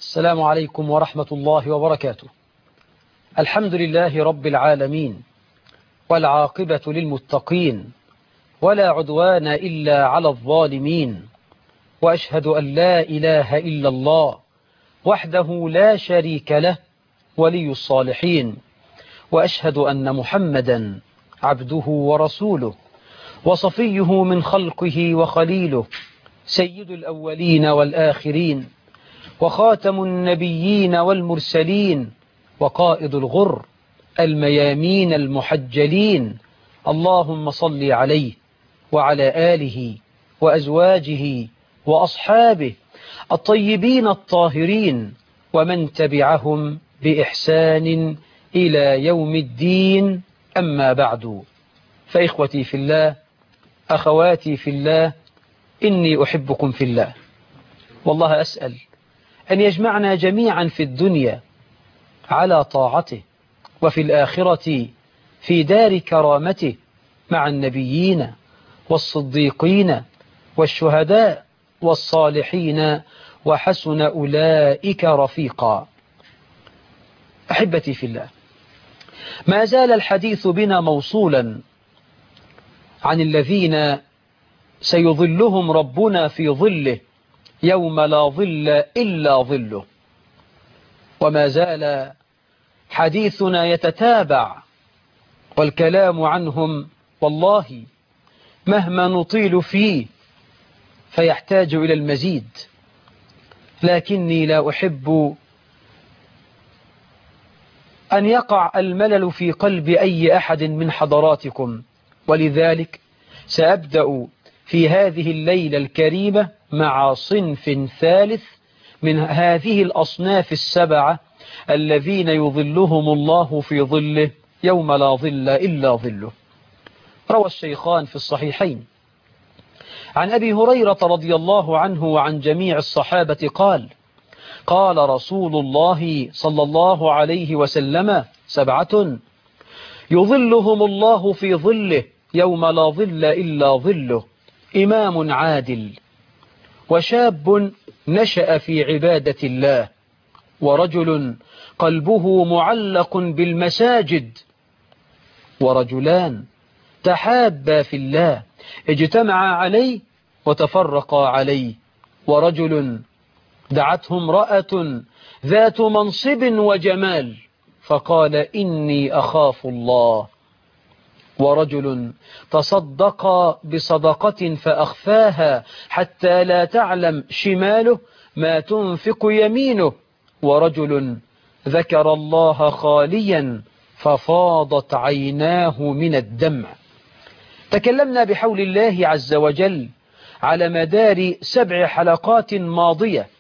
السلام عليكم ورحمة الله وبركاته. الحمد لله رب العالمين، والعاقبة للمتقين، ولا عدوان إلا على الظالمين، وأشهد أن لا إله إلا الله وحده لا شريك له ولي الصالحين، وأشهد أن محمدا عبده ورسوله وصفيه من خلقه وخليله، سيد الأولين والآخرين، وخاتم النبيين والمرسلين، وقائد الغر الميامين المحجلين. اللهم صل عليه وعلى آله وأزواجه وأصحابه الطيبين الطاهرين، ومن تبعهم بإحسان إلى يوم الدين. أما بعد، فإخوتي في الله، أخواتي في الله، إني أحبكم في الله، والله أسأل أن يجمعنا جميعا في الدنيا على طاعته، وفي الآخرة في دار كرامته مع النبيين والصديقين والشهداء والصالحين، وحسن أولئك رفيقا. أحبتي في الله، ما زال الحديث بنا موصولا عن الذين سيظلهم ربنا في ظله يوم لا ظل إلا ظله، وما زال حديثنا يتتابع، والكلام عنهم والله مهما نطيل فيه فيحتاج إلى المزيد، لكني لا أحب أن يقع الملل في قلب أي أحد من حضراتكم، ولذلك سأبدأ في هذه الليلة الكريمة مع صنف ثالث من هذه الأصناف السبعة الذين يظلهم الله في ظله يوم لا ظل إلا ظله. روى الشيخان في الصحيحين عن أبي هريرة رضي الله عنه وعن جميع الصحابة قال: قال رسول الله صلى الله عليه وسلم: سبعة يظلهم الله في ظله يوم لا ظل إلا ظله: إمام عادل، وشاب نشأ في عبادة الله، ورجل قلبه معلق بالمساجد، ورجلان تحابا في الله اجتمعا عليه وتفرقا عليه، ورجل دعته امرأة ذات منصب وجمال فقال: إني أخاف الله، ورجل تصدق بصدقة فأخفاها حتى لا تعلم شماله ما تنفق يمينه، ورجل ذكر الله خاليا ففاضت عيناه من الدمع. تكلمنا بحول الله عز وجل على مدار 7 حلقات ماضية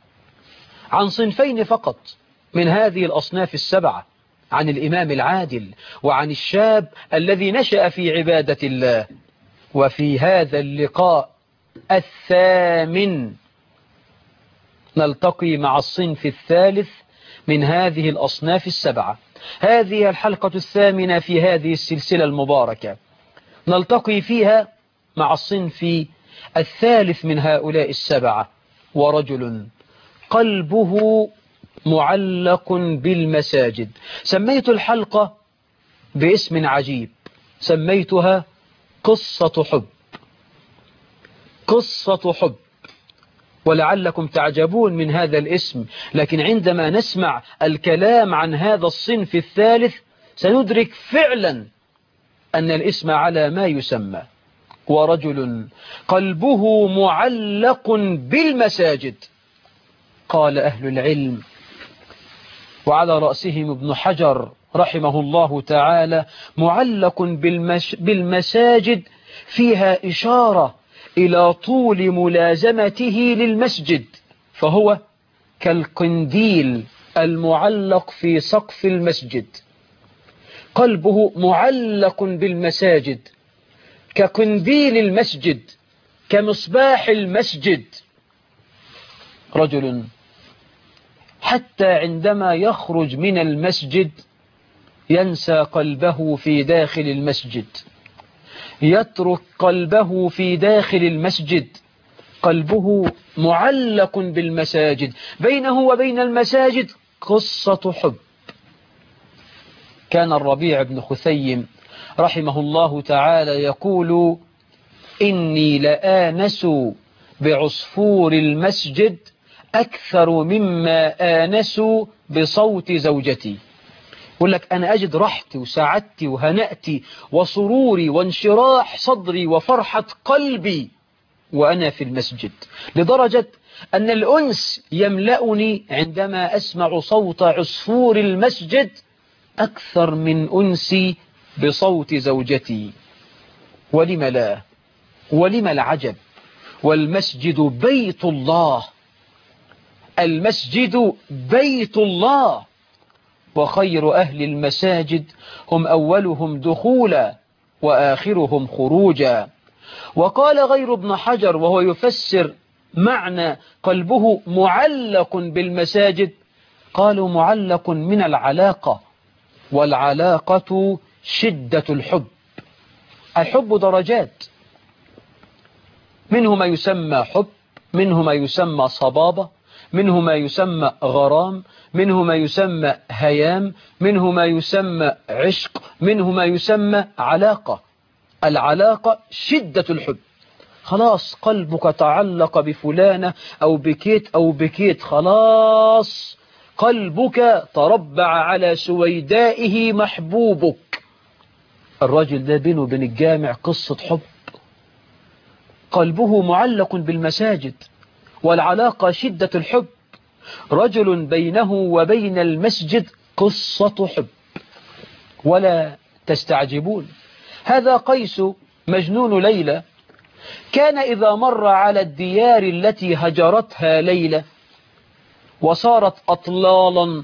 عن صنفين فقط من هذه الأصناف السبعة، عن الإمام العادل وعن الشاب الذي نشأ في عبادة الله. وفي هذا اللقاء الثامن نلتقي مع الصنف الثالث من هذه الأصناف السبعة. هذه الحلقة الثامنة في هذه السلسلة المباركة، نلتقي فيها مع الصنف الثالث من هؤلاء السبعة: ورجل قلبه معلق بالمساجد. سميت الحلقة باسم عجيب، سميتها قصة حب. قصة حب، ولعلكم تعجبون من هذا الاسم، لكن عندما نسمع الكلام عن هذا الصنف الثالث سندرك فعلا أن الاسم على ما يسمى. ورجل قلبه معلق بالمساجد. قال أهل العلم وعلى رأسهم ابن حجر رحمه الله تعالى: معلق بالمساجد فيها إشارة إلى طول ملازمته للمسجد، فهو كالقنديل المعلق في سقف المسجد. قلبه معلق بالمساجد كقنديل المسجد، كمصباح المسجد. رجل حتى عندما يخرج من المسجد ينسى قلبه في داخل المسجد، يترك قلبه في داخل المسجد، قلبه معلق بالمساجد، بينه وبين المساجد قصة حب. كان الربيع بن خثيم رحمه الله تعالى يقول: إني لآنس بعصفور المسجد أكثر مما آنس بصوت زوجتي. يقول لك أنا أجد راحتي وسعادتي وهنأتي وسروري وانشراح صدري وفرحة قلبي وأنا في المسجد، لدرجة أن الأنس يملأني عندما أسمع صوت عصفور المسجد أكثر من أنسي بصوت زوجتي. ولم لا؟ ولم العجب؟ والمسجد بيت الله، المسجد بيت الله، وخير أهل المساجد هم أولهم دخولا وآخرهم خروجا. وقال غير ابن حجر وهو يفسر معنى قلبه معلق بالمساجد، قالوا معلق من العلاقة، والعلاقة شدة الحب. الحب درجات، منه ما يسمى حب، منه ما يسمى صبابة، منه ما يسمى غرام، منه ما يسمى هيام، منه ما يسمى عشق، منه ما يسمى علاقة. العلاقة شدة الحب، خلاص قلبك تعلق بفلانة أو بكيت أو بكيت، خلاص قلبك تربع على سويدائه محبوبك. الرجل ده بينه وبين الجامع قصة حب، قلبه معلق بالمساجد، والعلاقة شدة الحب. رجل بينه وبين المسجد قصة حب. ولا تستعجبون، هذا قيس مجنون ليلى كان إذا مر على الديار التي هجرتها ليلى وصارت أطلالا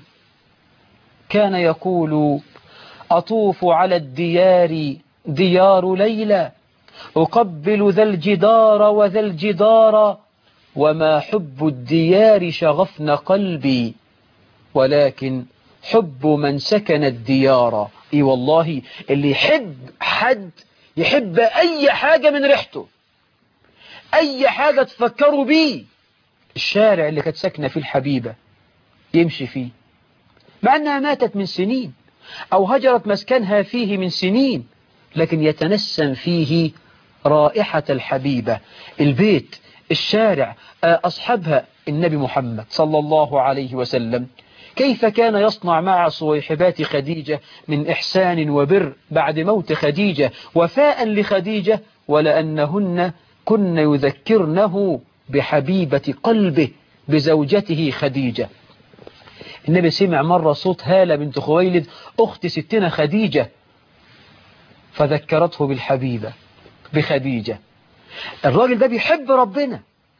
كان يقول: أطوف على الديار ديار ليلى، أقبل ذا الجدار وذا الجدار، وما حب الديار شغفن قلبي، ولكن حب من سكن الديار. اي والله اللي يحب حد يحب أي حاجة من ريحته، أي حاجة تفكروا بيه. الشارع اللي كانت ساكنة فيه الحبيبة يمشي فيه مع أنها ماتت من سنين أو هجرت مسكنها فيه من سنين، لكن يتنسم فيه رائحة الحبيبة. البيت، الشارع، أصحابها. النبي محمد صلى الله عليه وسلم كيف كان يصنع مع صويحبات خديجة من إحسان وبر بعد موت خديجة، وفاء لخديجة، ولأنهن كن يذكرنه بحبيبة قلبه بزوجته خديجة. النبي سمع مرة صوت هالة بنت خويلد أخت ستنا خديجة فذكرته بالحبيبة بخديجة. الراجل ده بيحب ربنا،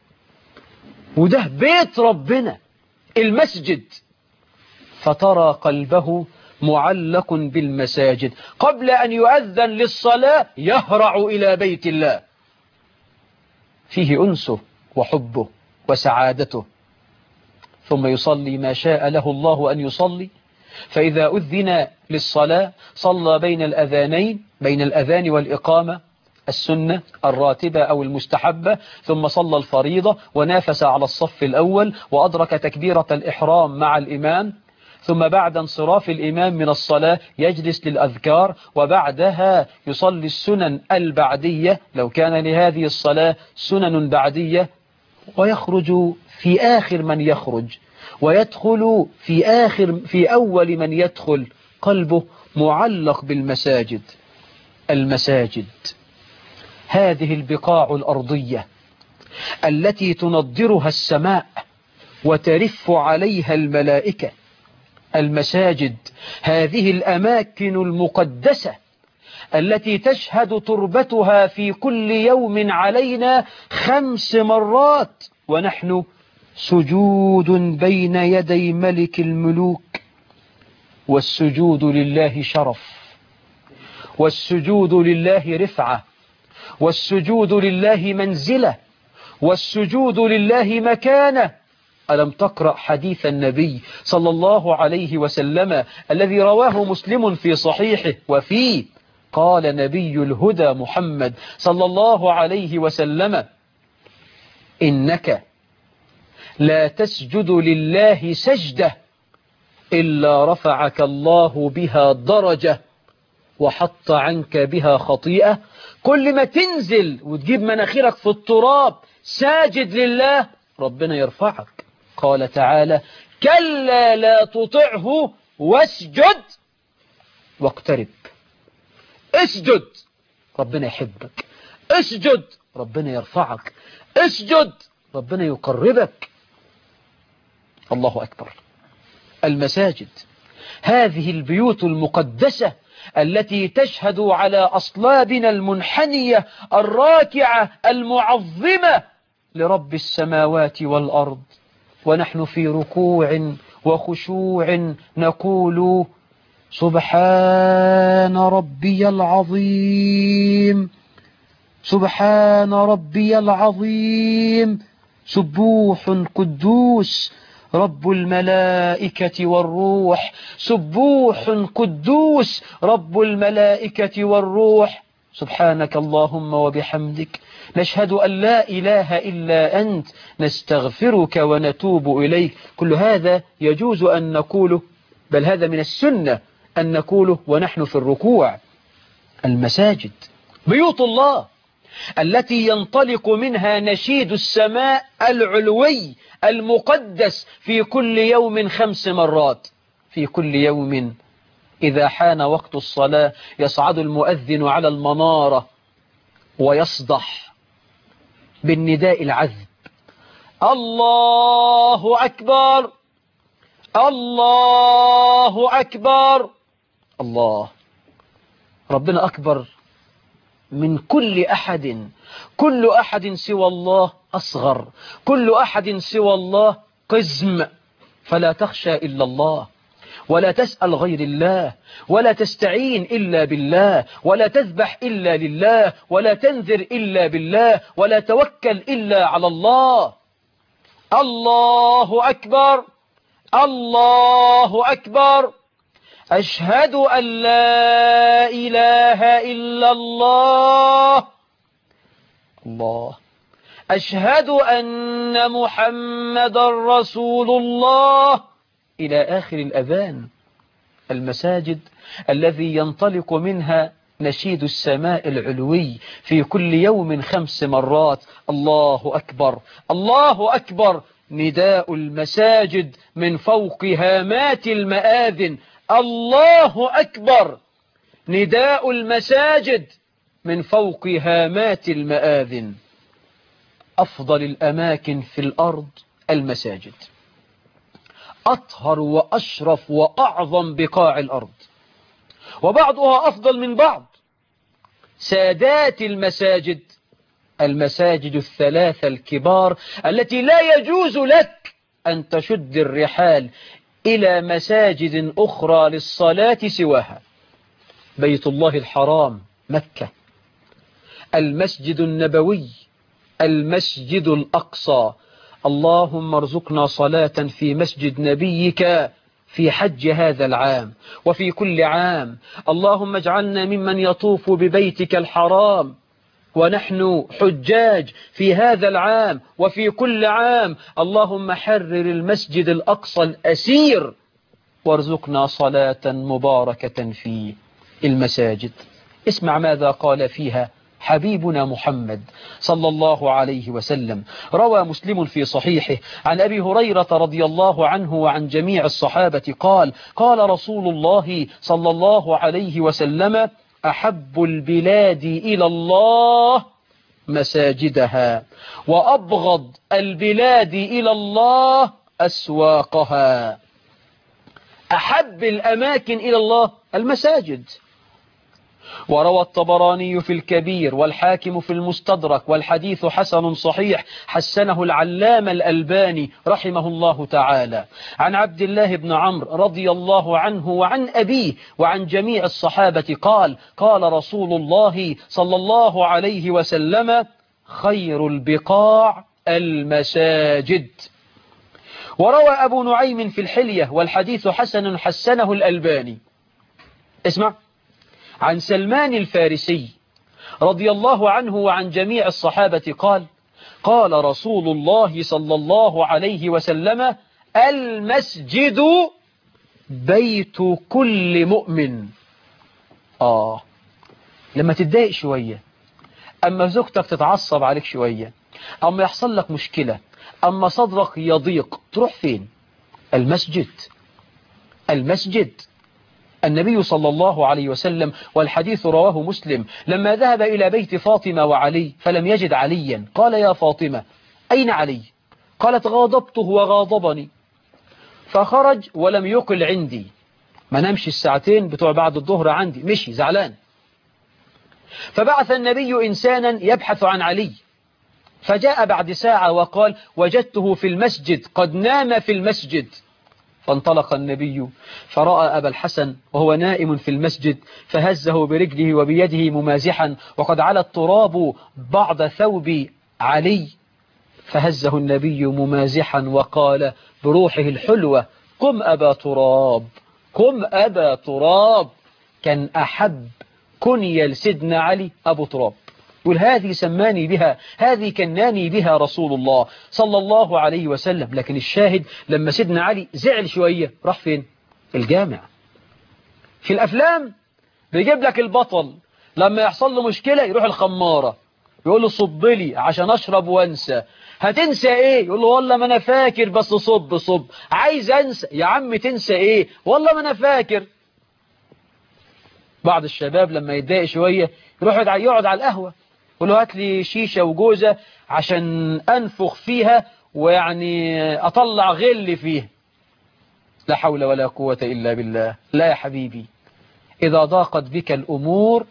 وده بيت ربنا المسجد، فترى قلبه معلق بالمساجد. قبل أن يؤذن للصلاة يهرع إلى بيت الله، فيه أنسه وحبه وسعادته، ثم يصلي ما شاء له الله أن يصلي. فإذا أذن للصلاة صلى بين الأذانين، بين الأذان والإقامة، السنة الراتبة أو المستحبة، ثم صلى الفريضة ونافس على الصف الأول وأدرك تكبيرة الإحرام مع الإمام، ثم بعد انصراف الإمام من الصلاة يجلس للأذكار، وبعدها يصلي السنن البعدية لو كان لهذه الصلاة سنن بعدية، ويخرج في آخر من يخرج ويدخل في أول من يدخل. قلبه معلق بالمساجد. المساجد هذه البقاع الأرضية التي تنضرها السماء وترف عليها الملائكة. المساجد هذه الأماكن المقدسة التي تشهد تربتها في كل يوم علينا 5 مرات ونحن سجود بين يدي ملك الملوك. والسجود لله شرف، والسجود لله رفعة، والسجود لله منزلة، والسجود لله مكانة. ألم تقرأ حديث النبي صلى الله عليه وسلم الذي رواه مسلم في صحيحه، وفيه قال نبي الهدى محمد صلى الله عليه وسلم: إنك لا تسجد لله سجدة إلا رفعك الله بها درجة وحط عنك بها خطيئة. كل ما تنزل وتجيب مناخيرك في التراب ساجد لله ربنا يرفعك. قال تعالى كلا لا تطعه واسجد واقترب. اسجد ربنا يحبك، اسجد ربنا يرفعك، اسجد ربنا يقربك. الله أكبر. المساجد هذه البيوت المقدسة التي تشهد على أصلابنا المنحنية الراكعة المعظمة لرب السماوات والأرض، ونحن في ركوع وخشوع نقول سبحان ربي العظيم، سبحان ربي العظيم، سبوح قدوس رب الملائكة والروح، سبوح قدوس رب الملائكة والروح. سبحانك اللهم وبحمدك نشهد أن لا إله إلا أنت نستغفرك ونتوب إليك. كل هذا يجوز أن نقوله، بل هذا من السنة أن نقوله ونحن في الركوع. المساجد بيوت الله التي ينطلق منها نشيد السماء العلوي المقدس في كل يوم 5 مرات. في كل يوم إذا حان وقت الصلاة يصعد المؤذن على المنارة ويصدح بالنداء العذب الله أكبر، الله أكبر. الله ربنا أكبر من كل أحد. كل أحد سوى الله أصغر، كل أحد سوى الله قزم. فلا تخشى إلا الله، ولا تسأل غير الله، ولا تستعين إلا بالله، ولا تذبح إلا لله، ولا تنذر إلا بالله، ولا توكل إلا على الله. الله أكبر، الله أكبر. أشهد أن لا إله إلا الله. الله. أشهد أن محمد رسول الله إلى آخر الأذان. المساجد الذي ينطلق منها نشيد السماء العلوي في كل يوم 5 مرات. الله أكبر، الله أكبر. نداء المساجد من فوق هامات المآذن. الله أكبر. نداء المساجد من فوق هامات المآذن. أفضل الأماكن في الأرض المساجد، أطهر وأشرف وأعظم بقاع الأرض، وبعضها أفضل من بعض. سادات المساجد المساجد 3 الكبار التي لا يجوز لك أن تشد الرحال إلى مساجد أخرى للصلاة سواها: بيت الله الحرام مكة، المسجد النبوي، المسجد الأقصى. اللهم ارزقنا صلاة في مسجد نبيك في حج هذا العام وفي كل عام. اللهم اجعلنا ممن يطوف ببيتك الحرام ونحن حجاج في هذا العام وفي كل عام. اللهم حرر المسجد الأقصى الأسير وارزقنا صلاة مباركة في المساجد. اسمع ماذا قال فيها حبيبنا محمد صلى الله عليه وسلم. روى مسلم في صحيحه عن أبي هريرة رضي الله عنه وعن جميع الصحابة قال: قال رسول الله صلى الله عليه وسلم: أحب البلاد إلى الله مساجدها، وأبغض البلاد إلى الله أسواقها. أحب الأماكن إلى الله المساجد. وروى الطبراني في الكبير والحاكم في المستدرك والحديث حسن صحيح حسنه العلامة الألباني رحمه الله تعالى عن عبد الله بن عمرو رضي الله عنه وعن أبيه وعن جميع الصحابة قال: قال رسول الله صلى الله عليه وسلم: خير البقاع المساجد. وروى أبو نعيم في الحلية والحديث حسن حسنه الألباني. اسمع، عن سلمان الفارسي رضي الله عنه وعن جميع الصحابة قال: قال رسول الله صلى الله عليه وسلم: المسجد بيت كل مؤمن. لما تتضايق شوية، أما زوجتك تتعصب عليك شوية، أما يحصل لك مشكلة، أما صدرك يضيق، تروح فين؟ المسجد. المسجد. النبي صلى الله عليه وسلم، والحديث رواه مسلم، لما ذهب إلى بيت فاطمة وعلي فلم يجد عليا، قال: يا فاطمة أين علي؟ قالت: غاضبته وغاضبني. فخرج ولم يقل عندي، ما نمشي الساعتين بتوع بعد الظهر عندي، مشي زعلان. فبعث النبي إنسانا يبحث عن علي، فجاء بعد ساعة وقال: وجدته في المسجد قد نام في المسجد. فانطلق النبي فرأى أبا الحسن وهو نائم في المسجد، فهزه برجله وبيده ممازحا، وقد على التراب بعض ثوب علي، فهزه النبي ممازحا وقال بروحه الحلوة: قم أبا تراب، قم أبا تراب. كان أحب كنية لسيدنا علي أبو تراب، يقول: هذه سماني بها، هذه كناني بها رسول الله صلى الله عليه وسلم. لكن الشاهد لما سيدنا علي زعل شوية راح فين؟ الجامع. في الأفلام بيجيب لك البطل لما يحصل له مشكلة يروح الخمارة، يقول له: صب لي عشان أشرب وأنسى. هتنسى إيه؟ يقول له: والله ما أنا فاكر، بس صب. عايز أنسى. يا عم تنسى إيه؟ والله ما أنا فاكر. بعض الشباب لما يتضايق شوية يروح يقعد على القهوة، يقول له: هات لي شيشة وجوزة عشان أنفخ فيها ويعني أطلع غل فيها. لا حول ولا قوة إلا بالله. لا يا حبيبي، إذا ضاقت بك الأمور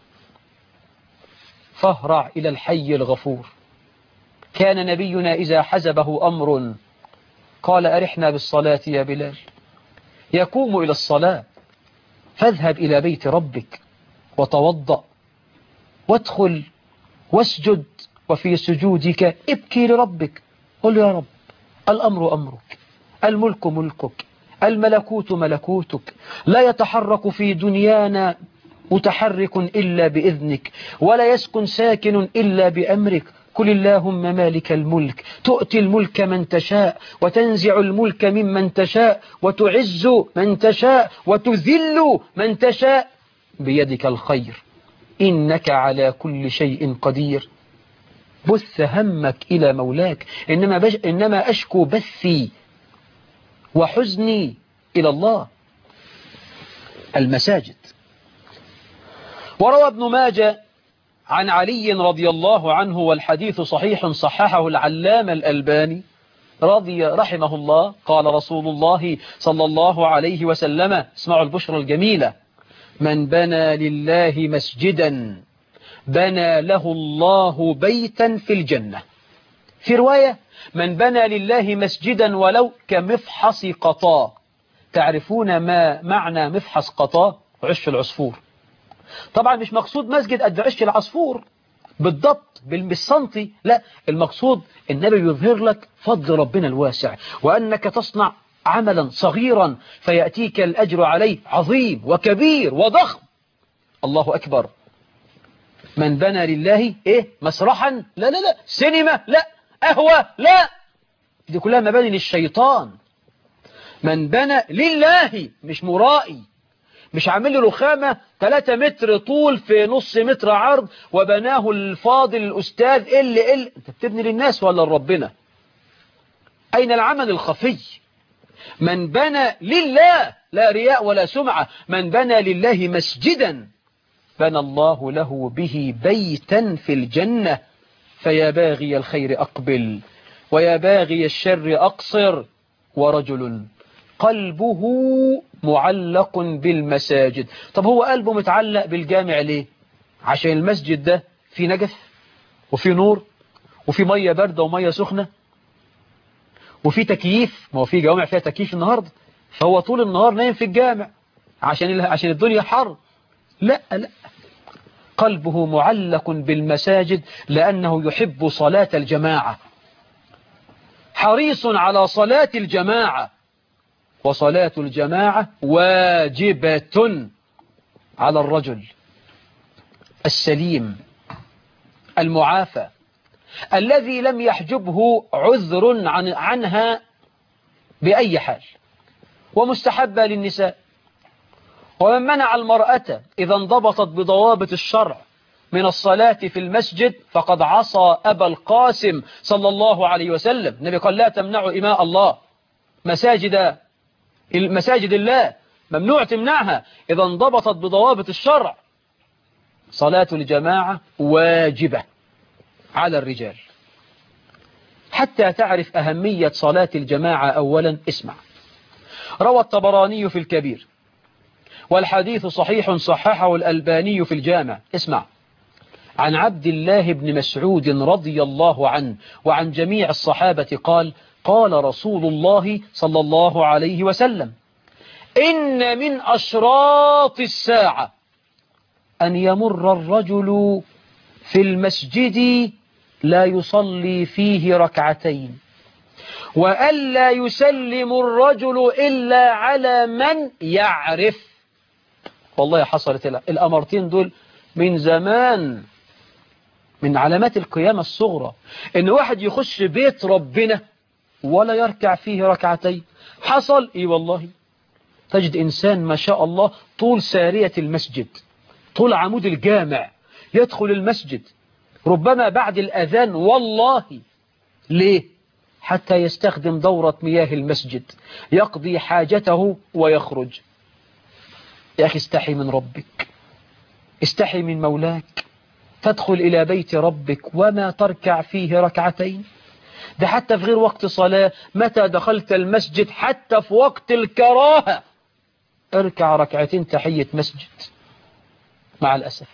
فاهرع إلى الحي الغفور. كان نبينا إذا حزبه أمر قال: أرحنا بالصلاة يا بلال. يقوم إلى الصلاة، فاذهب إلى بيت ربك وتوضأ وادخل واسجد، وفي سجودك ابكي لربك، قل: يا رب، الأمر أمرك، الملك ملكك، الملكوت ملكوتك، لا يتحرك في دنيانا متحرك إلا بإذنك، ولا يسكن ساكن إلا بأمرك. قل: اللهم مالك الملك، تؤتي الملك من تشاء، وتنزع الملك ممن تشاء، وتعز من تشاء، وتذل من تشاء، بيدك الخير، إنك على كل شيء قدير. بث همك إلى مولاك، إنما أشكو بثي وحزني إلى الله. المساجد. وروى ابن ماجه عن علي رضي الله عنه، والحديث صحيح صححه العلامة الألباني رحمه الله، قال رسول الله صلى الله عليه وسلم: اسمعوا البشرى الجميلة: من بنى لله مسجدا بنى له الله بيتا في الجنة. في رواية: من بنى لله مسجدا ولو كمفحص قطا. تعرفون ما معنى مفحص قطا؟ عش العصفور. طبعا مش مقصود مسجد قد عش العصفور بالضبط بالسنتي، لا، المقصود النبي يظهر لك فضل ربنا الواسع، وأنك تصنع عملا صغيرا فيأتيك الأجر عليه عظيم وكبير وضخم. الله أكبر. من بنى لله مسرحا؟ لا. سينما؟ لا. قهوة؟ لا. دي كلها مباني للشيطان. من بنى لله، مش مرائي، مش عامل له رخامة 3 متر طول في نص متر عرض وبناه الفاضل الأستاذ انت بتبني للناس ولا لربنا؟ أين العمل الخفي؟ من بنى لله، لا رياء ولا سمعة، من بنى لله مسجدا بنى الله له به بيتا في الجنة. فيا باغي الخير أقبل، ويا باغي الشر أقصر. ورجل قلبه معلق بالمساجد. طب هو قلبه متعلق بالجامع ليه؟ عشان المسجد ده فيه نجف وفيه نور وفيه مية باردة ومية سخنة وفيه تكييف، ما هو فيه جوامع فيها تكييف النهاردة، فهو طول النهار نايم في الجامع عشان الدنيا حر. لا، قلبه معلق بالمساجد لأنه يحب صلاة الجماعة، حريص على صلاة الجماعة، وصلاة الجماعة واجبة على الرجل السليم المعافى الذي لم يحجبه عذر عنها بأي حال، ومستحبة للنساء. ومن منع المرأة إذا انضبطت بضوابط الشرع من الصلاة في المسجد فقد عصى أبا القاسم صلى الله عليه وسلم. النبي قال لا تمنعوا إماء الله، مساجد الله ممنوع تمنعها إذا انضبطت بضوابط الشرع. صلاة الجماعة واجبة على الرجال. حتى تعرف أهمية صلاة الجماعة أولا اسمع. روى الطبراني في الكبير والحديث صحيح صححه الألباني في الجامع، اسمع، عن عبد الله بن مسعود رضي الله عنه وعن جميع الصحابة قال قال رسول الله صلى الله عليه وسلم إن من أشراط الساعة أن يمر الرجل في المسجد لا يصلي فيه ركعتين وألا يسلم الرجل إلا على من يعرف. والله حصلت الأمرتين دول من زمان، من علامات القيامة الصغرى، إن واحد يخش بيت ربنا ولا يركع فيه ركعتين. حصل إيه والله، تجد إنسان ما شاء الله طول سارية المسجد، طول عمود الجامع، يدخل المسجد ربما بعد الأذان. والله ليه؟ حتى يستخدم دورة مياه المسجد، يقضي حاجته ويخرج. يا أخي استحي من ربك، استحي من مولاك، تدخل إلى بيت ربك وما تركع فيه ركعتين. ده حتى في غير وقت صلاة، متى دخلت المسجد حتى في وقت الكراهة اركع ركعتين تحية مسجد. مع الأسف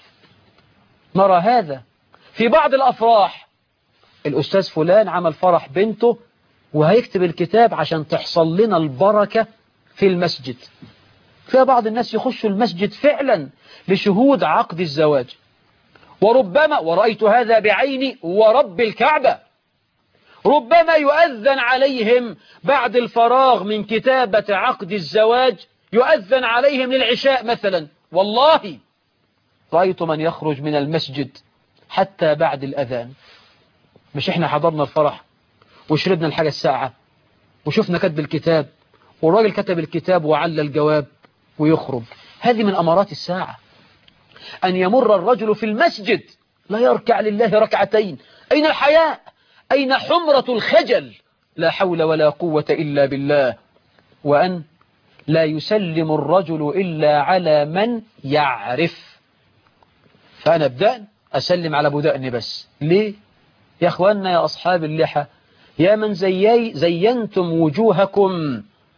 نرى هذا في بعض الأفراح. الأستاذ فلان عمل فرح بنته وهيكتب الكتاب عشان تحصل لنا البركة في المسجد. في بعض الناس يخشوا المسجد فعلا لشهود عقد الزواج، وربما، ورأيت هذا بعيني ورب الكعبة، ربما يؤذن عليهم بعد الفراغ من كتابة عقد الزواج، يؤذن عليهم للعشاء مثلا. والله رأيت من يخرج من المسجد حتى بعد الأذان. مش احنا حضرنا الفرح وشربنا الحاجة الساعة وشفنا كتب الكتاب والراجل كتب الكتاب وعلى الجواب ويخرج. هذه من أمارات الساعة، أن يمر الرجل في المسجد لا يركع لله ركعتين. أين الحياء؟ أين حمرة الخجل؟ لا حول ولا قوة إلا بالله. وأن لا يسلم الرجل إلا على من يعرف. فأنا أبدأ أسلم على بدأني بس. ليه؟ يا أخواننا يا أصحاب اللحى، يا من زينتم وجوهكم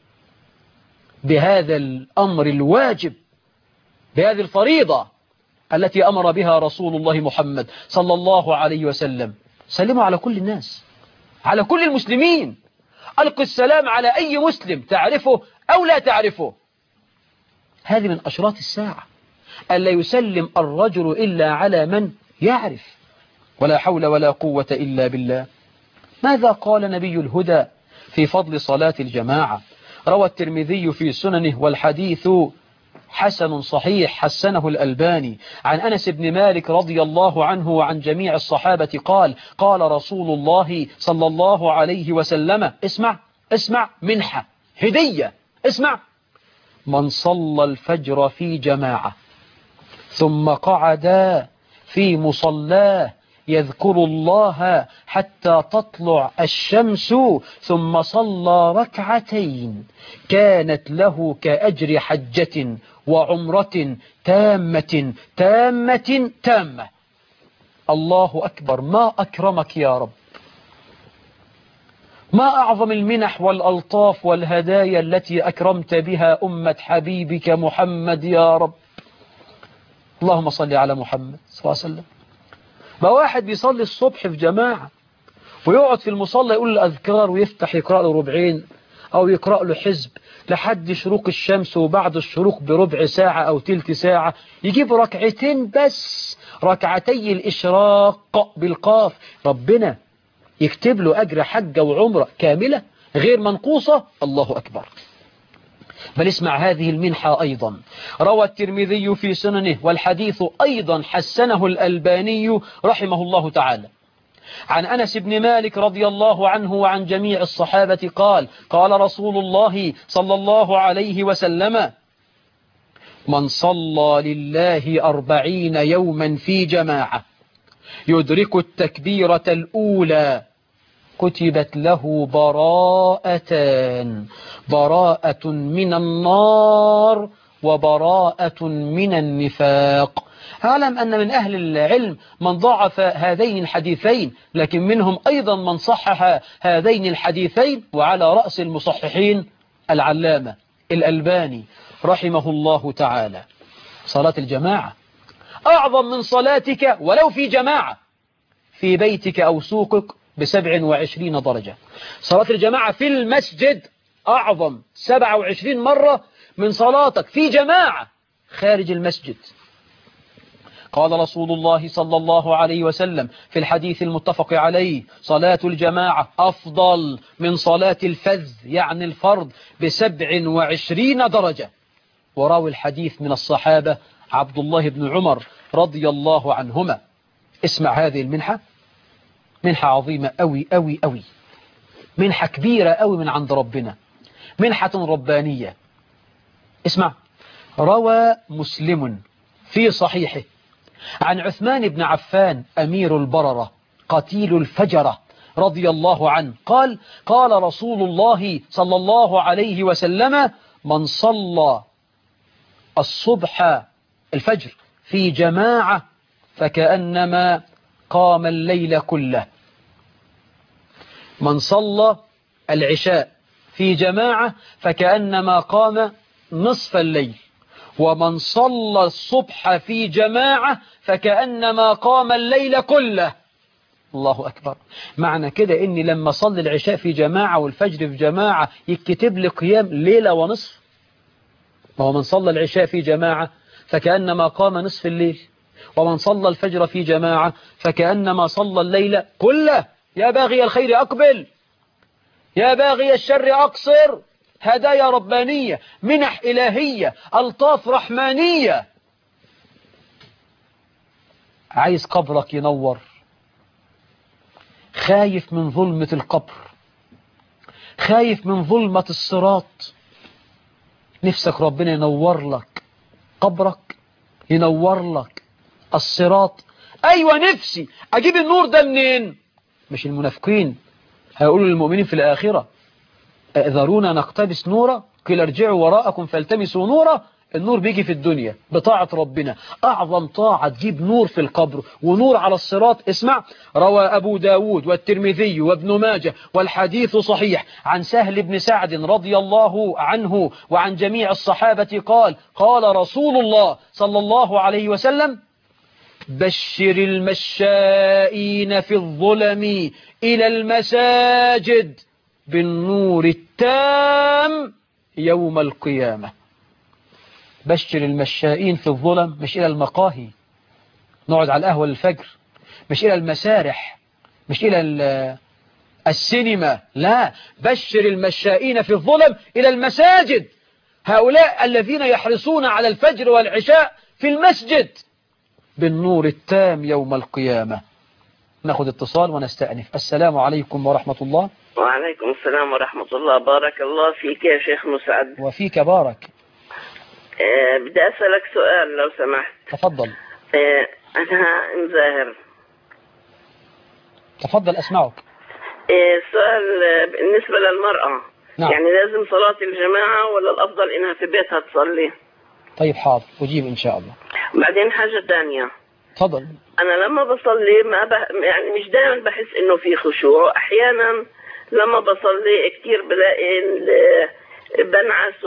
بهذا الأمر الواجب، بهذه الفريضة التي أمر بها رسول الله محمد صلى الله عليه وسلم. سلموا على كل الناس، على كل المسلمين. ألقوا السلام على أي مسلم تعرفه أو لا تعرفه. هذه من أشراط الساعة، ألا يسلم الرجل إلا على من يعرف. ولا حول ولا قوة إلا بالله. ماذا قال نبي الهدى في فضل صلاة الجماعة؟ روى الترمذي في سننه والحديث حسن صحيح حسنه الألباني عن أنس بن مالك رضي الله عنه وعن جميع الصحابة قال قال رسول الله صلى الله عليه وسلم، اسمع منحة هدية، اسمع: من صلى الفجر في جماعة ثم قعد في مصلاه يذكر الله حتى تطلع الشمس ثم صلى ركعتين كانت له كأجر حجة وعمرة تامة. الله أكبر، ما أكرمك يا رب، ما أعظم المنح والألطاف والهدايا التي أكرمت بها أمة حبيبك محمد يا رب. اللهم صل على محمد صلى الله عليه وسلم. ما واحد بيصلي الصبح في جماعة ويقعد في المصلى يقول الأذكار ويفتح يقرأ له ربعين أو يقرأ له حزب لحد شروق الشمس، وبعد الشروق بربع ساعة أو تلت ساعة يجيب ركعتين بس، ركعتي الإشراق بالقاف، ربنا يكتب له أجر حجة وعمرة كاملة غير منقوصة. الله أكبر. بل اسمع هذه المنحة أيضا. روى الترمذي في سننه والحديث أيضا حسنه الألباني رحمه الله تعالى عن أنس بن مالك رضي الله عنه وعن جميع الصحابة قال قال رسول الله صلى الله عليه وسلم من صلى لله 40 يوما في جماعة يدرك التكبيرة الأولى كتبت له براءتان، براءة من النار وبراءة من النفاق. أعلم أن من أهل العلم من ضعف هذين الحديثين، لكن منهم أيضا من صحح هذين الحديثين، وعلى رأس المصححين العلامة الألباني رحمه الله تعالى. صلاة الجماعة أعظم من صلاتك ولو في جماعة في بيتك أو سوقك ب27 درجة. صلاة الجماعة في المسجد أعظم 27 مرة من صلاتك في جماعة خارج المسجد. قال رسول الله صلى الله عليه وسلم في الحديث المتفق عليه صلاة الجماعة أفضل من صلاة الفذ يعني الفرض ب27 درجة. وراوي الحديث من الصحابة عبد الله بن عمر رضي الله عنهما. اسمع هذه المنحة، منحة عظيمة أوي أوي أوي، منحة كبيرة أوي من عند ربنا، منحة ربانية. اسمع، روى مسلم في صحيحه عن عثمان بن عفان أمير البررة قتيل الفجرة رضي الله عنه قال قال رسول الله صلى الله عليه وسلم من صلى الصبح الفجر في جماعة فكأنما قام الليل كله. من صلى العشاء في جماعة فكأنما قام نصف الليل، ومن صلى الصبح في جماعة فكأنما قام الليل كله. الله أكبر. معنى كده إني لما صلي العشاء في جماعة والفجر في جماعة يكتب لي قيام ليلة ونصف. وهو من صلى العشاء في جماعة فكأنما قام نصف الليل، ومن صلى الفجر في جماعة فكأنما صلى الليل كله. يا باغي الخير أقبل، يا باغي الشر أقصر. هدايا ربانية، منح إلهية، ألطاف رحمانية. عايز قبرك ينور، خايف من ظلمة القبر، خايف من ظلمة الصراط، نفسك ربنا ينور لك قبرك، ينور لك الصراط. أيوة نفسي أجيب النور ده منين؟ مش المنافقين هيقولوا للمؤمنين في الآخرة ائذرونا نقتبس نورا قيل ارجعوا وراءكم فالتمسوا نورا. النور بيجي في الدنيا بطاعة ربنا. أعظم طاعة تجيب نور في القبر ونور على الصراط. اسمع، روى أبو داود والترمذي وابن ماجه والحديث صحيح عن سهل بن سعد رضي الله عنه وعن جميع الصحابة قال قال رسول الله صلى الله عليه وسلم بشر المشائين في الظلم إلى المساجد بالنور التام يوم القيامة. بشر المشائين في الظلم، مش إلى المقاهي نقعد على القهوة للفجر، مش إلى المسارح، مش إلى السينما، لا، بشر المشائين في الظلم إلى المساجد. هؤلاء الذين يحرصون على الفجر والعشاء في المسجد بالنور التام يوم القيامة. ناخذ اتصال ونستأنف. السلام عليكم ورحمة الله. وعليكم السلام ورحمة الله. بارك الله فيك يا شيخ مسعد. وفيك بارك. بدي أسألك سؤال لو سمحت. تفضل. أنا مزاهر. تفضل أسمعك. السؤال بالنسبة للمرأة. نعم. يعني لازم صلاة الجماعة ولا الأفضل إنها في بيتها تصلي؟ طيب حاضر أجيب إن شاء الله. بعدين حاجة تانية. تفضل. أنا لما بصلي يعني مش دائما بحس إنه في خشوع. أحيانا لما بصلي كتير بلاقي بنعس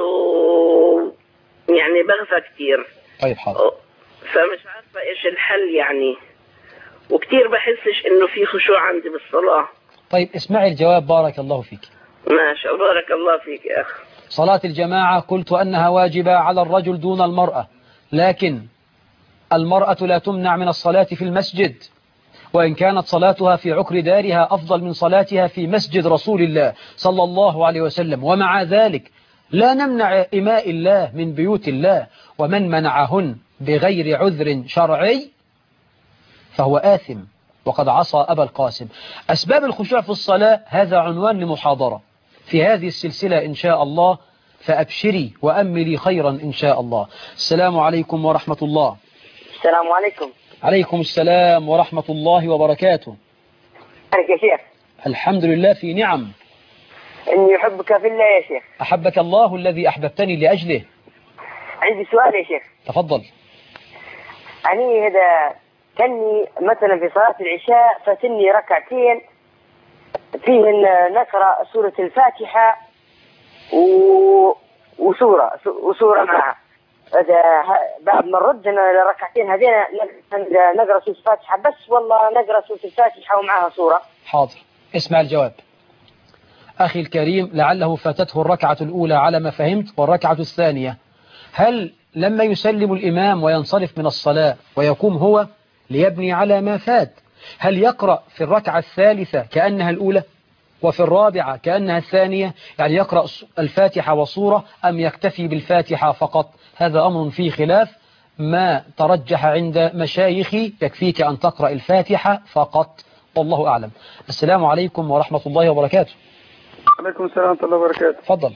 يعني بغفى كتير. طيب حاضر. فمش عارفة إيش الحل يعني، وكتير بحسش إنه في خشوع عندي بالصلاة. طيب اسمعي الجواب بارك الله فيك. ماشي، بارك الله فيك يا أخ. صلاة الجماعة قلت أنها واجبة على الرجل دون المرأة، لكن المرأة لا تمنع من الصلاة في المسجد، وإن كانت صلاتها في عكر دارها أفضل من صلاتها في مسجد رسول الله صلى الله عليه وسلم. ومع ذلك لا نمنع إماء الله من بيوت الله، ومن منعهن بغير عذر شرعي فهو آثم وقد عصى أبا القاسم. أسباب الخشوع في الصلاة هذا عنوان لمحاضرة في هذه السلسلة إن شاء الله، فأبشري وأملي خيرا إن شاء الله. السلام عليكم ورحمة الله. السلام عليكم. عليكم السلام ورحمة الله وبركاته. عليك يا شيخ. الحمد لله في نعم. إني أحبك في الله يا شيخ. أحبك الله الذي أحببتني لأجله. عندي سؤال يا شيخ. تفضل. أني هذا كني مثلا في صلاة العشاء فتني ركعتين فيهن نقرأ سورة الفاتحة وسورة معها. هذا بعد ما نرد الركعتين هذين نقرأ سورة الفاتحة بس، والله نقرأ سورة الفاتحة ومعها سورة. حاضر، اسمع الجواب. أخي الكريم، لعله فاتته الركعة الأولى على ما فهمت، والركعة الثانية هل لما يسلم الإمام وينصرف من الصلاة ويقوم هو ليبني على ما فات، هل يقرأ في الركعة الثالثة كأنها الأولى وفي الرابعة كأنها الثانية، يعني يقرأ الفاتحة وصورة، أم يكتفي بالفاتحة فقط؟ هذا أمر فيه خلاف. ما ترجح عند مشايخي يكفيك أن تقرأ الفاتحة فقط، والله أعلم. السلام عليكم ورحمة الله وبركاته. عليكم السلام ورحمة الله وبركاته. تفضل.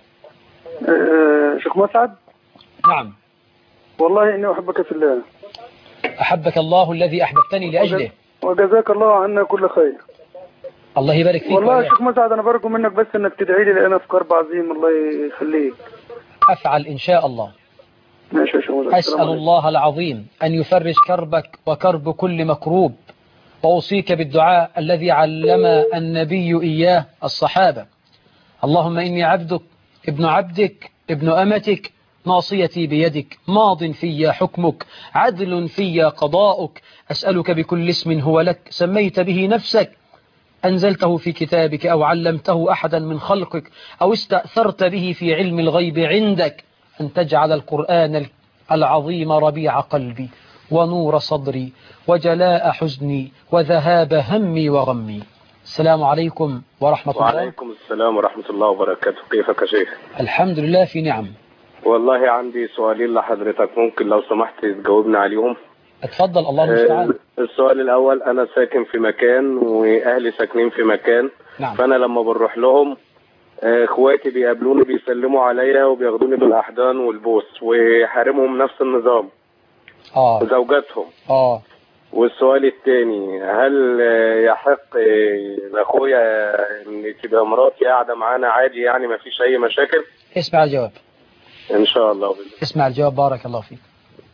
شيخ مسعد. نعم. والله إني أحبك في الله. أحبك الله الذي أحببتني لأجله. وجزاك الله عنا كل خير. الله يبارك فيك. والله يا شيخ مسعد أنا برجو منك بس إنك تدعي لي، لأن في كرب عظيم. الله يخليك. أفعل إن شاء الله. ماشي يا شيخ مسعد. أسأل الله العظيم أن يفرج كربك وكرب كل مكروب، وأوصيك بالدعاء الذي علم النبي إياه الصحابة. اللهم إني عبدك ابن عبدك ابن أمتك، ناصيتي بيدك، ماض في حكمك، عدل في قضاؤك، أسألك بكل اسم هو لك سميت به نفسك، أنزلته في كتابك أو علمته أحدا من خلقك، أو استأثرت به في علم الغيب عندك، أن تجعل القرآن العظيم ربيع قلبي ونور صدري وجلاء حزني وذهاب همي وغمي. السلام عليكم ورحمة الله. وعليكم السلام ورحمة الله وبركاته. كيفك يا شيخ؟ الحمد لله في نعم. والله عندي سؤالين لحضرتك، ممكن لو سمحت تجاوبنا عليهم؟ اتفضل. الله المستعان. السؤال الأول، أنا ساكن في مكان وأهلي ساكنين في مكان. نعم. فأنا لما بنروح لهم اخواتي بيقابلوني بيسلموا عليا وبياخدوني بالأحضان والبوس، وحارمهم نفس النظام زوجاتهم. والسؤال الثاني، هل يحق لاخويا ان تبقى مراتي قاعده معانا عادي، يعني ما فيش اي مشاكل؟ اسمع الجواب ان شاء الله. اسمع الجواب، بارك الله فيك.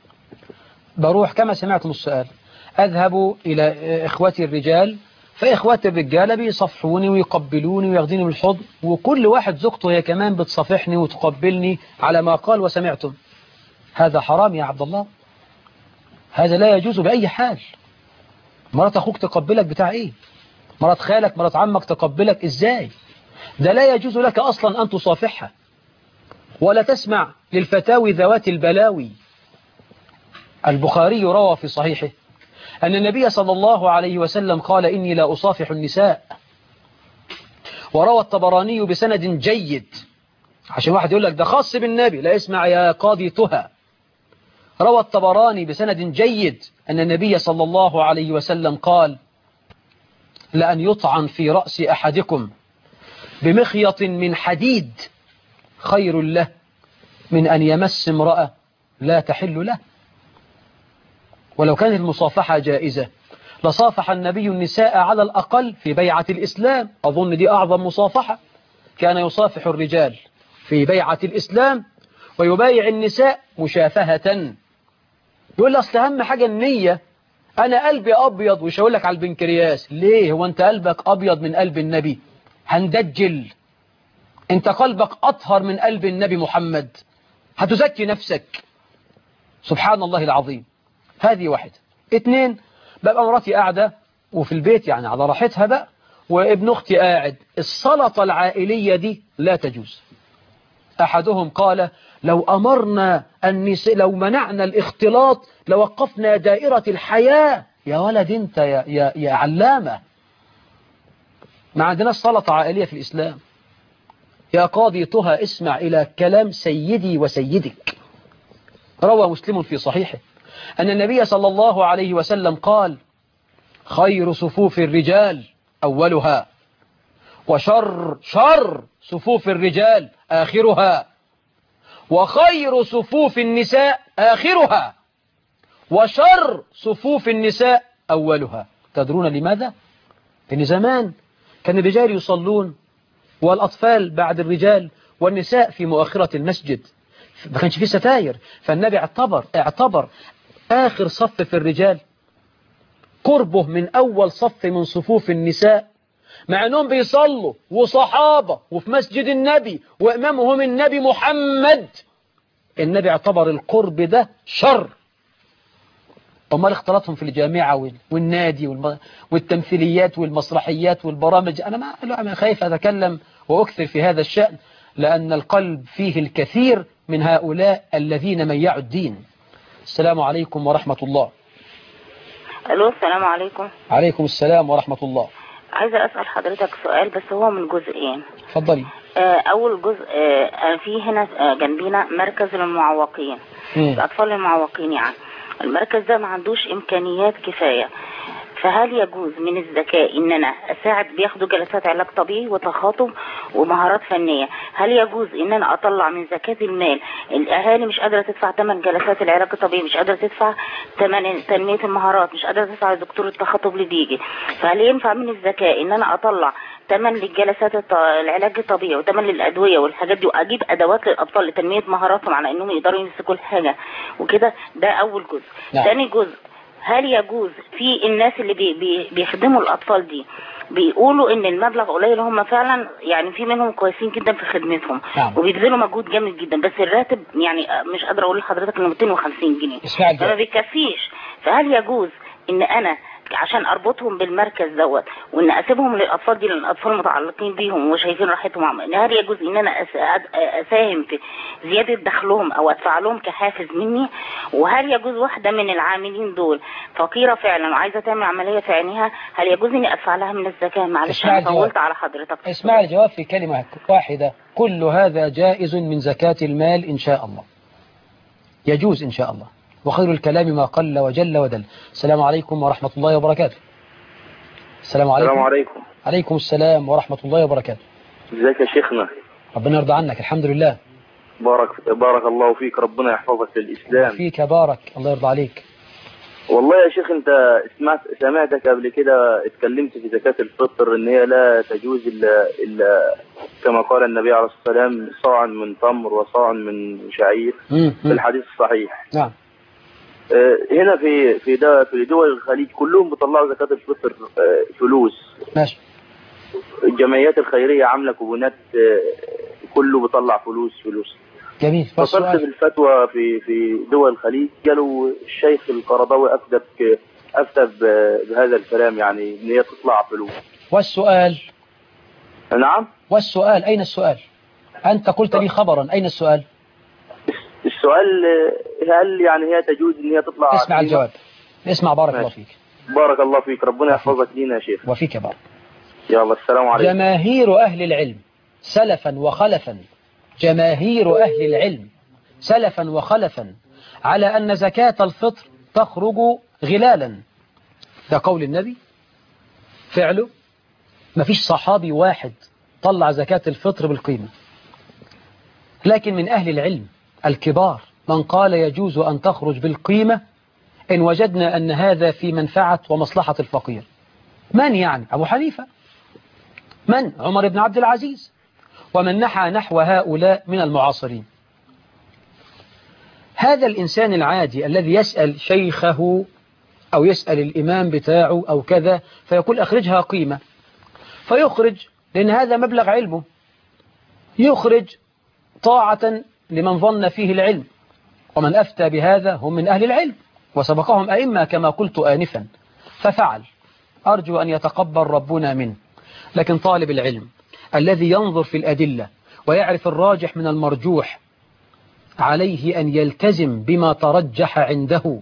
بروح كما سمعتم السؤال، اذهب الى اخواتي الرجال، فاخواتي الرجاله بيصفحوني ويقبلوني وياخدوني من الحضن، وكل واحد زوجته هي كمان بتصافحني وتقبلني على ما قال وسمعتم. هذا حرام يا عبد الله، هذا لا يجوز بأي حال. مرات أخوك تقبلك بتاع إيه؟ مرات خالك مرات عمك تقبلك إزاي؟ ده لا يجوز لك أصلا أن تصافحها ولا تسمع للفتاوي ذوات البلاوي. البخاري روى في صحيحه أن النبي صلى الله عليه وسلم قال إني لا أصافح النساء، وروى الطبراني بسند جيد، عشان واحد يقول لك ده خاص بالنبي، لا، اسمع يا قاضي تهى. روى الطبراني بسند جيد أن النبي صلى الله عليه وسلم قال لأن يطعن في رأس أحدكم بمخيط من حديد خير له من أن يمس امرأة لا تحل له. ولو كانت المصافحة جائزة لصافح النبي النساء على الأقل في بيعة الإسلام، أظن دي أعظم مصافحة، كان يصافح الرجال في بيعة الإسلام ويبايع النساء مشافهة. يقول لي أصل أهم حاجة النية، أنا قلبي أبيض، وش هقول لك على البنكرياس؟ ليه؟ هو أنت قلبك أبيض من قلب النبي؟ هندجل، أنت قلبك أطهر من قلب النبي محمد، هتزكي نفسك. سبحان الله العظيم. هذه واحدة. 2، ببقى مراتي قاعدة وفي البيت يعني على راحتها بقى، وابن أختي قاعد، السلطة العائلية دي لا تجوز. أحدهم قال لو أمرنا النساء، لو منعنا الاختلاط لوقفنا دائرة الحياة. يا ولد أنت يا علامة، ما عندناش سلطة عائلية في الإسلام. يا قاضي طه اسمع إلى كلام سيدي وسيدك. روى مسلم في صحيحه أن النبي صلى الله عليه وسلم قال خير صفوف الرجال أولها، شر صفوف الرجال آخرها، وخير صفوف النساء آخرها، وشر صفوف النساء أولها. تدرون لماذا؟ لأن زمان كان الرجال يصلون والأطفال بعد الرجال والنساء في مؤخرة المسجد، ما كانش فيه ستاير، فالنبي اعتبر آخر صف في الرجال قربه من أول صف من صفوف النساء، مع أنهم بيصلوا وصحابة وفي مسجد النبي وإمامهم النبي محمد. النبي اعتبر القرب ده شر. أمال اختلاطهم في الجامعة والنادي والتمثيليات والمسرحيات والبرامج، أنا ما خايف أتكلم وأكثر في هذا الشأن، لأن القلب فيه الكثير من هؤلاء الذين ميعوا الدين. السلام عليكم ورحمة الله. ألو، السلام عليكم. عليكم السلام ورحمة الله. عايزة أسأل حضرتك سؤال، بس هو من جزئين. اتفضلي. أول جزء، في هنا جنبينا مركز للمعوقين، الأطفال المعوقين يعني. المركز ده ما عندوش إمكانيات كفاية، فهل يجوز من الذكاء إن أنا أساعد؟ بياخدوا جلسات علاج طبيعي وتخاطب ومهارات فنية، هل يجوز إن أنا أطلع من زكاة المال؟ الأهالي مش قادرة تدفع ثمن جلسات العلاج الطبيعي، مش قادرة تدفع ثمن تنمية المهارات، مش قادرة تدفع دكتور التخاطب اللي بيجي، فهل ينفع من الذكاء إن أنا أطلع ثمن للجلسات العلاج الطبيعي وثمن للأدوية والحاجات دي، وأجيب أدوات للأطفال لتنمية مهاراتهم على إنهم يقدروا يمسكوا الحاجة وكده؟ ده أول جزء. ثاني جزء، هل يجوز في الناس اللي بيخدموا الأطفال دي بيقولوا ان المبلغ قليل؟ هم فعلا يعني في منهم كويسين جدا في خدمتهم وبيبذلوا مجهود جامد جدا، بس الراتب يعني مش قادره اقول لحضرتك انه 250 جنيه فما بيكفيش. فهل يجوز ان انا عشان اربطهم بالمركز دوت وان اسيبهم للاطفال دي، لان الاطفال متعلقين بيهم وشايفين راحتهم، هل يجوز ان انا اساهم في زياده دخلهم او ادفع لهم كحافز مني؟ وهل يجوز واحده من العاملين دول فقيره فعلا وعايزه تعمل عمليه في عينيها، هل يجوز اني ادفع لها من الزكاه؟ معلش انا طولت على حضرتك. اسمع الجواب في كلمه واحده، كل هذا جائز من زكاه المال ان شاء الله، يجوز ان شاء الله، وخير الكلام ما قل وجل ودل. السلام عليكم ورحمة الله وبركاته. السلام عليكم. السلام عليكم. عليكم السلام ورحمة الله وبركاته. ازيك يا شيخنا؟ ربنا يرضى عنك، الحمد لله. بارك الله فيك، ربنا يحفظك للإسلام. فيك بارك، الله يرضى عليك. والله يا شيخ، انت سمعتك قبل كده اتكلمت في زكاة الفطر ان هي لا تجوز الا كما قال النبي عليه الصلاة والسلام صاع من تمر وصاع من شعير في الحديث الصحيح. نعم. هنا في دول الخليج كلهم بيطلعوا زكاة الفطر فلوس. ماشي. الجمعيات الخيرية عاملة كوبونات، كله بيطلع فلوس. جميل. فصلت بالفتوى في دول الخليج، قالوا الشيخ القرضاوي أفتى بهذا الكلام، يعني ان هي تطلع فلوس. والسؤال؟ نعم. والسؤال أين السؤال؟ أنت قلت لي خبرا، أين السؤال؟ السؤال هل يعني هي تجوز ان هي تطلع؟ اسمع الجواب، اسمع. بارك الله فيك. بارك الله فيك، ربنا يحفظك لينا يا شيخ. وفيك بارك. يلا السلام عليكم. جماهير أهل العلم سلفا وخلفا، جماهير أهل العلم سلفا وخلفا على أن زكاة الفطر تخرج غلالا. ده قول النبي، فعله. ما فيش صحابي واحد طلع زكاة الفطر بالقيمة، لكن من أهل العلم الكبار من قال يجوز أن تخرج بالقيمة إن وجدنا أن هذا في منفعة ومصلحة الفقير. من يعني؟ أبو حنيفة، من؟ عمر بن عبد العزيز، ومن نحى نحو هؤلاء من المعاصرين. هذا الإنسان العادي الذي يسأل شيخه أو يسأل الإمام بتاعه أو كذا فيقول أخرجها قيمة، فيخرج لأن هذا مبلغ علمه، يخرج طاعة لمن ظن فيه العلم، ومن أفتى بهذا هم من أهل العلم وسبقهم أئمة كما قلت آنفا، ففعل. أرجو أن يتقبل ربنا منه. لكن طالب العلم الذي ينظر في الأدلة ويعرف الراجح من المرجوح عليه أن يلتزم بما ترجح عنده،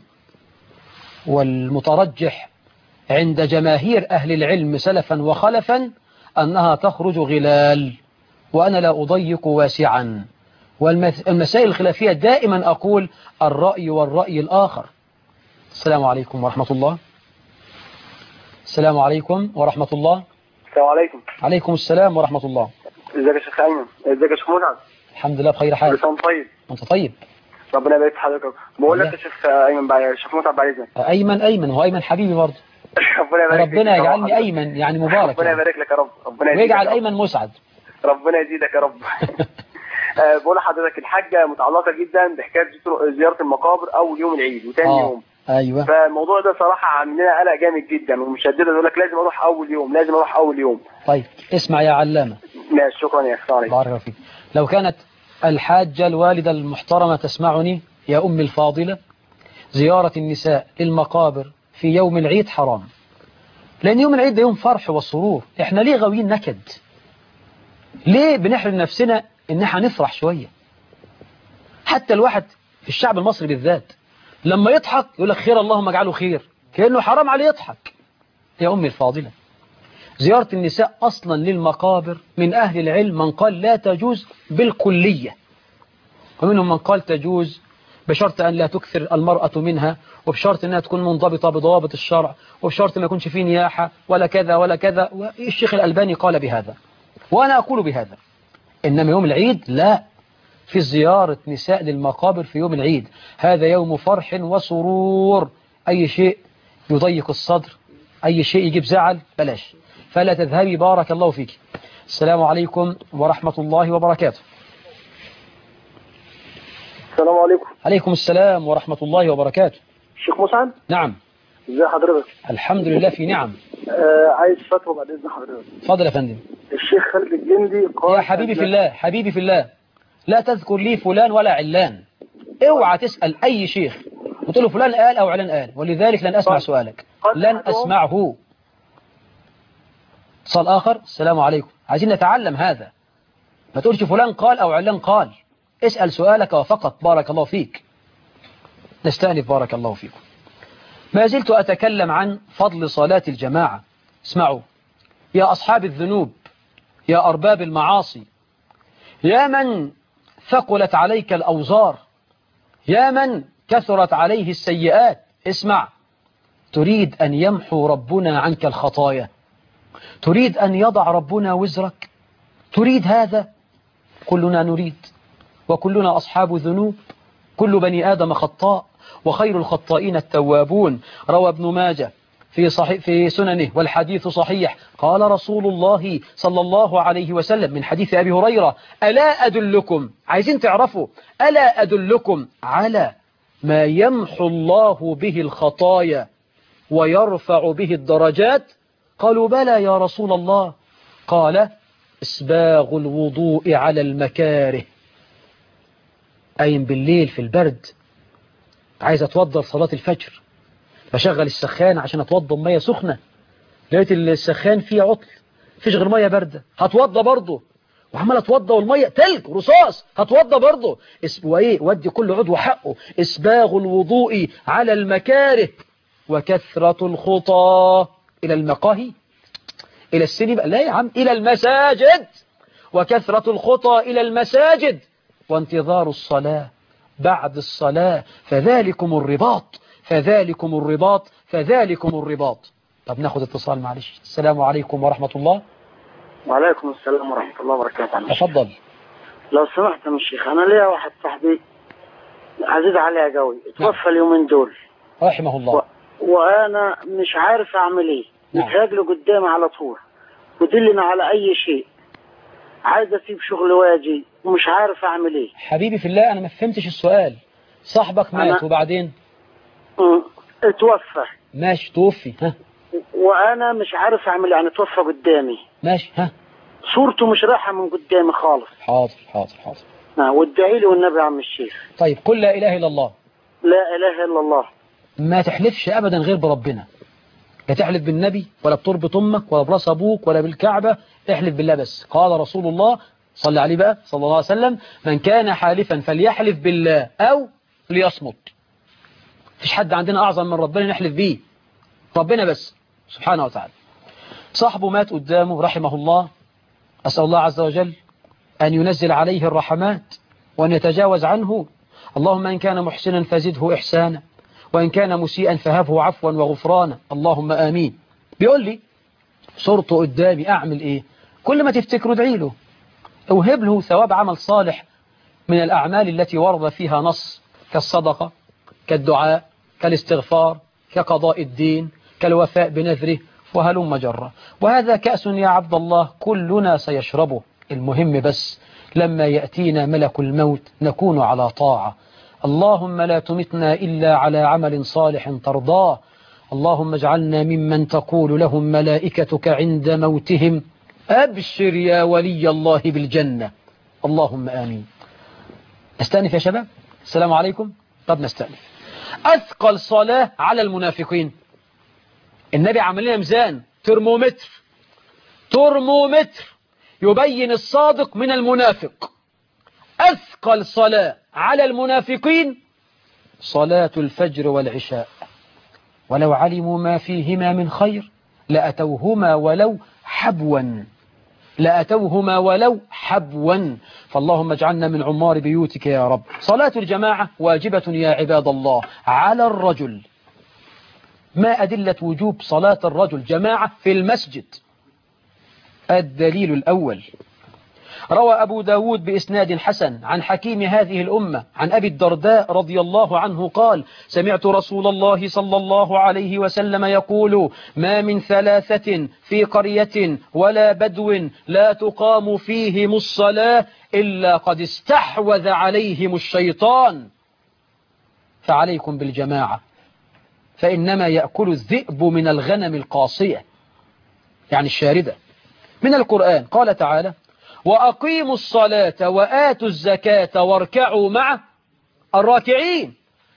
والمترجح عند جماهير أهل العلم سلفا وخلفا أنها تخرج غلال، وأنا لا أضيق واسعا. والمسائل الخلافية دائما أقول الرأي والرأي الآخر. السلام عليكم ورحمة الله. السلام عليكم ورحمة الله. السلام عليكم. عليكم السلام ورحمة الله. ازيك يا شيخ ايمن؟ ازيك يا شيخ مسعد؟ الحمد لله بخير حال. كل سنه طيب. انت طيب. ربنا يبارك في حضرتك. بقول لك يا شيخ ايمن بقى، يا شيخ مسعد بعد اذنك. ايمن هو ايمن حبيبي برضه. ربنا يجعلني ايمن يعني مبارك. ربنا يبارك لك يا رب. ربنا يزيدك ويجعل ايمن مسعد. ربنا يزيدك يا رب. بقول لحضرتك الحاجه متعلقه جدا بحكايه زياره المقابر اول يوم العيد وثاني يوم. ايوه. فالموضوع ده صراحه عامل لنا قلق جامد جدا ومشدده، يقول لك لازم اروح اول يوم لازم اروح اول يوم. طيب اسمع يا علامه. ماشي شكرا يا اخي. بارك الله فيك. لو كانت الحاجه الوالده المحترمه تسمعني يا امي الفاضله، زياره النساء للمقابر في يوم العيد حرام، لان يوم العيد ده يوم فرح وسرور. احنا ليه غاويين نكد؟ ليه بنحرم نفسنا ان احنا نفرح شويه؟ حتى الواحد في الشعب المصري بالذات لما يضحك يقول لك خير اللهم اجعله خير، كأنه حرام عليه يضحك. يا أمي الفاضلة، زيارة النساء أصلا للمقابر من أهل العلم من قال لا تجوز بالكلية، ومنهم من قال تجوز بشرط أن لا تكثر المرأة منها، وبشرط أنها تكون منضبطة بضوابط الشرع، وبشرط ما يكونش فيه نياحة ولا كذا ولا كذا. والشيخ الألباني قال بهذا وأنا أقول بهذا. إنما يوم العيد لا، في زيارة نساء للمقابر في يوم العيد، هذا يوم فرح وسرور. أي شيء يضيق الصدر، أي شيء يجيب زعل بلاش. فلا تذهبي بارك الله فيك. السلام عليكم ورحمة الله وبركاته. السلام عليكم. عليكم السلام ورحمة الله وبركاته. شيخ مسعد؟ نعم. ازي حضرتك؟ الحمد لله في نعم. عايز فتوى بعد إذن حضرتك. اتفضل يا فندم. الشيخ خالد الجندي قال يا حبيبي في الله، حبيبي في الله، لا تذكر لي فلان ولا علان. اوعى تسأل أي شيخ وتقول له فلان قال أو علان قال، ولذلك لن أسمع سؤالك، لن أسمعه. اتصال آخر. السلام عليكم. عايزين نتعلم هذا، ما تقولش فلان قال أو علان قال، اسأل سؤالك وفقط. بارك الله فيك. نستأنف بارك الله فيكم. ما زلت أتكلم عن فضل صلاة الجماعة. اسمعوا يا أصحاب الذنوب، يا أرباب المعاصي، يا من ثقلت عليك الأوزار، يا من كثرت عليه السيئات، اسمع. تريد أن يمحو ربنا عنك الخطايا؟ تريد أن يضع ربنا وزرك؟ تريد هذا؟ كلنا نريد، وكلنا أصحاب ذنوب، كل بني آدم خطاء، وخير الخطائين التوابون. روى ابن ماجه في سننه والحديث صحيح، قال رسول الله صلى الله عليه وسلم من حديث أبي هريرة: ألا أدلكم، عايزين تعرفوا، ألا أدلكم على ما يمحو الله به الخطايا ويرفع به الدرجات؟ قالوا بلى يا رسول الله. قال: إسباغ الوضوء على المكاره. قايم بالليل في البرد عايز أتوضى صلاة الفجر، بشغل السخان عشان أتوضى بمية سخنة، لقيت السخان فيه عطل، فيش غير مية باردة، هتوضى برضه، وعمال أتوضى والمية تلج رصاص، هتوضى برضه. وإيه؟ ودي كل عضو حقه. إسباغ الوضوء على المكاره وكثرة الخطى إلى المقاهي، إلى السينما، لا يا عم، إلى المساجد. وكثرة الخطى إلى المساجد وانتظار الصلاة بعد الصلاة، فذلكم الرباط، فذلكم الرباط، فذلكم الرباط. طب ناخد اتصال معلش. السلام عليكم ورحمة الله. وعليكم السلام ورحمة الله وبركاته. تفضل. لو سمحت يا شيخ، أنا ليا واحد صاحبي عزيز عليا قوي اتوفى اليومين دول رحمه الله، وأنا مش عارف أعمل إيه. متهاجله قدامي على طول ودلنا على أي شيء، عايز أسيب شغل واجي ومش عارف أعمل إيه. حبيبي في الله، أنا ما فهمتش السؤال. صاحبك مات وبعدين؟ اتوفى. ماشي، توفي، ها؟ وأنا مش عارف أعمل، يعني توفى قدامي. ماشي، ها؟ صورته مش رايحة من قدامي خالص. حاضر حاضر حاضر. وادعي لي والنبي يا عم الشيخ. طيب قل لا إله إلا الله. لا إله إلا الله. ما تحلفش أبدا غير بربنا، لا تحلف بالنبي ولا بتربط أمك ولا براس أبوك ولا بالكعبة، احلف بالله بس. قال رسول الله صلى عليه بقى صلى الله عليه وسلم: من كان حالفا فليحلف بالله أو ليصمت. مفيش حد عندنا أعظم من ربنا نحلف بيه، ربنا بس سبحانه وتعالى. صاحبه مات قدامه رحمه الله، أسأل الله عز وجل أن ينزل عليه الرحمات وأن يتجاوز عنه. اللهم إن كان محسنا فزده إحسانا، وإن كان مسيئا فهبه عفوا وغفرانا، اللهم آمين. بيقول لي صورته قدامي أعمل إيه؟ كل ما تفتكره ادعي له، اوهب له ثواب عمل صالح من الأعمال التي ورد فيها نص، كالصدقة، كالدعاء، كالاستغفار، كقضاء الدين، كالوفاء بنذره، وهلم جرة. وهذا كأس يا عبد الله كلنا سيشربه، المهم بس لما يأتينا ملك الموت نكون على طاعة. اللهم لا تمتنا إلا على عمل صالح ترضاه. اللهم اجعلنا ممن تقول لهم ملائكتك عند موتهم أبشر يا ولي الله بالجنة. اللهم آمين. نستأنف يا شباب؟ السلام عليكم. طب نستأنف. أثقل صلاة على المنافقين. النبي عمل لنا ميزان، ترمومتر يبين الصادق من المنافق. أثقل صلاة على المنافقين صلاة الفجر والعشاء، ولو علموا ما فيهما من خير لأتوهما ولو حبوا. فاللهم اجعلنا من عمار بيوتك يا رب. صلاة الجماعة واجبة يا عباد الله على الرجل. ما أدلة وجوب صلاة الرجل جماعة في المسجد؟ الدليل الأول: روى أبو داود بإسناد حسن عن حكيم هذه الأمة عن أبي الدرداء رضي الله عنه قال: سمعت رسول الله صلى الله عليه وسلم يقول: ما من ثلاثة في قرية ولا بدو لا تقام فيهم الصلاة إلا قد استحوذ عليهم الشيطان، فعليكم بالجماعة، فإنما يأكل الذئب من الغنم القاصية، يعني الشاردة. من القرآن قال تعالى: وأقيموا الصلاة وآتوا الزكاة واركعوا مع الراكعين.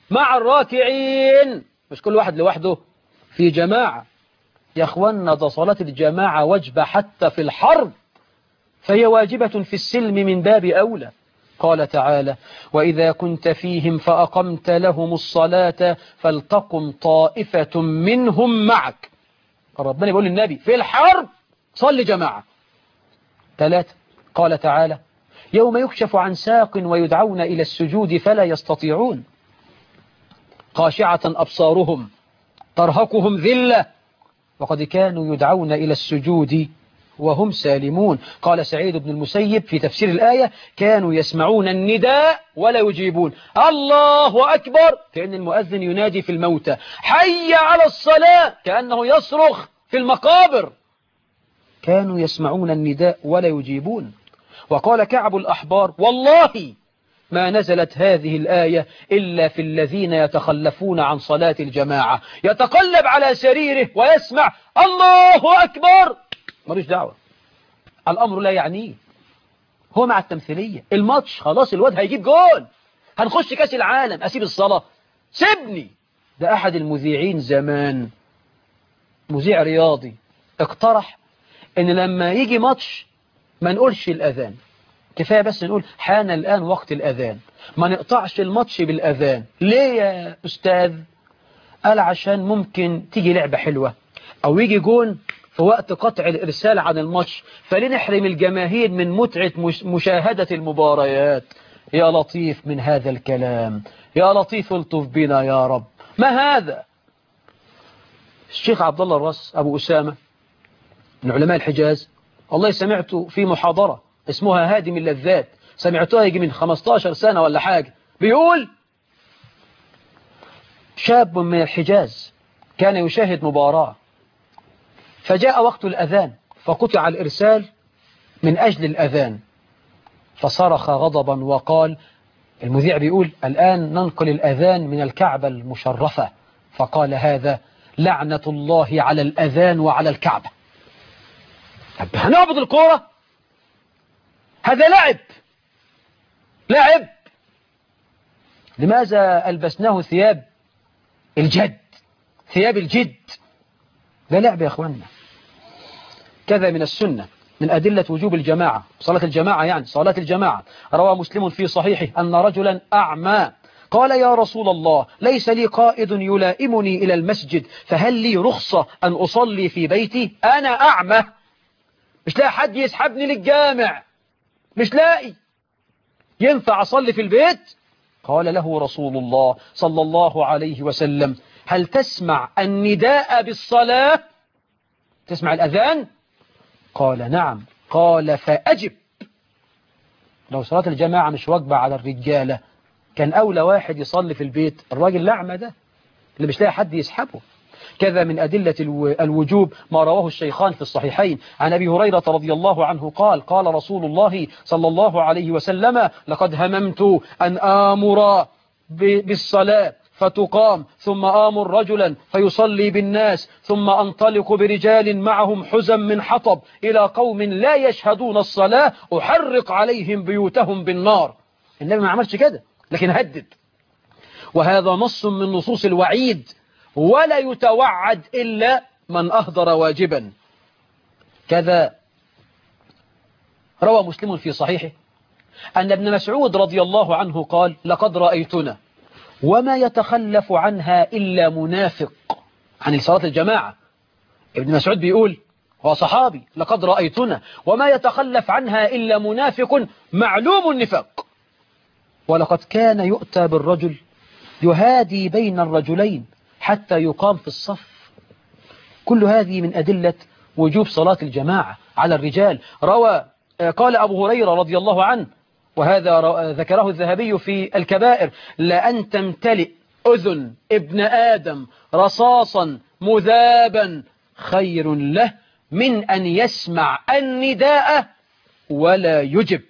مش كل واحد لوحده، في جماعة. يا أخوانا ده صلاة الجماعة واجبة حتى في الحرب، فهي واجبة في السلم من باب أولى. قال تعالى: وإذا كنت فيهم فأقمت لهم الصلاة فلتقم طائفة منهم معك. ربنا يقول للنبي في الحرب صل جماعة. 3. قال تعالى: يوم يكشف عن ساق ويدعون إلى السجود فلا يستطيعون، خاشعة أبصارهم ترهقهم ذلة وقد كانوا يدعون إلى السجود وهم سالمون. قال سعيد بن المسيب في تفسير الآية: كانوا يسمعون النداء ولا يجيبون. الله أكبر كأن المؤذن ينادي في الموتى، حي على الصلاة كأنه يصرخ في المقابر. كانوا يسمعون النداء ولا يجيبون. وقال كعب الأحبار: والله ما نزلت هذه الآية إلا في الذين يتخلفون عن صلاة الجماعة، يتقلب على سريره ويسمع الله أكبر، ملوش دعوة، الأمر لا يعنيه، هو مع التمثيلية. الماتش خلاص، الواد هيجيب جول، هنخش كاس العالم، أسيب الصلاة، سيبني. ده أحد المذيعين زمان، مذيع رياضي، اقترح إن لما يجي ماتش ما نقولش الأذان، كفاية بس نقول حان الآن وقت الأذان، ما نقطعش الماتش بالأذان. ليه يا أستاذ؟ قال عشان ممكن تيجي لعبة حلوة أو يجي جون في وقت قطع الإرسال عن الماتش، فلنحرم الجماهير من متعة مشاهدة المباريات. يا لطيف من هذا الكلام، يا لطيف الطف بنا يا رب. ما هذا؟ الشيخ عبد الله الرس أبو أسامة من علماء الحجاز، والله سمعته في محاضرة اسمها هادم اللذات، سمعتها يجي من 15 سنة ولا حاجة، بيقول شاب من الحجاز كان يشاهد مباراة، فجاء وقت الأذان فقطع الإرسال من أجل الأذان، فصرخ غضبا وقال، المذيع بيقول: الآن ننقل الأذان من الكعبة المشرفة. فقال: هذا لعنة الله على الأذان وعلى الكعبة. هنعبد الكورة؟ هذا لعب. لماذا ألبسناه ثياب الجد؟ لا لعب يا أخوانا. كذا من السنة من أدلة وجوب الجماعة، صلاة الجماعة، يعني صلاة الجماعة. روى مسلم في صحيحه أن رجلا أعمى قال: يا رسول الله، ليس لي قائد يلائمني إلى المسجد، فهل لي رخصة أن أصلي في بيتي؟ أنا أعمى، مش لاقي حد يسحبني للجامع، مش لاقي، ينفع أصلي في البيت؟ قال له رسول الله صلى الله عليه وسلم: هل تسمع النداء بالصلاة؟ تسمع الأذان؟ قال نعم. قال فأجب. لو صلاة الجماعة مش واجبة على الرجالة كان أولى واحد يصلي في البيت الراجل الأعمى ده اللي مش لاقي حد يسحبه. كذا من أدلة الوجوب ما رواه الشيخان في الصحيحين عن أبي هريرة رضي الله عنه قال قال رسول الله صلى الله عليه وسلم لقد هممت أن آمر بالصلاة فتقام ثم آمر رجلا فيصلي بالناس ثم أنطلق برجال معهم حزم من حطب إلى قوم لا يشهدون الصلاة أحرق عليهم بيوتهم بالنار. النبي ما عملش كده لكن هدد، وهذا نص من نصوص الوعيد، ولا يتوعد إلا من أهدر واجبا. كذا روى مسلم في صحيحه أن ابن مسعود رضي الله عنه قال لقد رأيتنا وما يتخلف عنها إلا منافق، عن صلاة الجماعة. ابن مسعود بيقول هو صحابي لقد رأيتنا وما يتخلف عنها إلا منافق معلوم النفاق. ولقد كان يؤتى بالرجل يهادي بين الرجلين حتى يقام في الصف. كل هذه من أدلة وجوب صلاة الجماعة على الرجال. قال أبو هريرة رضي الله عنه وهذا ذكره الذهبي في الكبائر لأن تمتلئ أذن ابن آدم رصاصا مذابا خير له من أن يسمع النداء ولا يجب.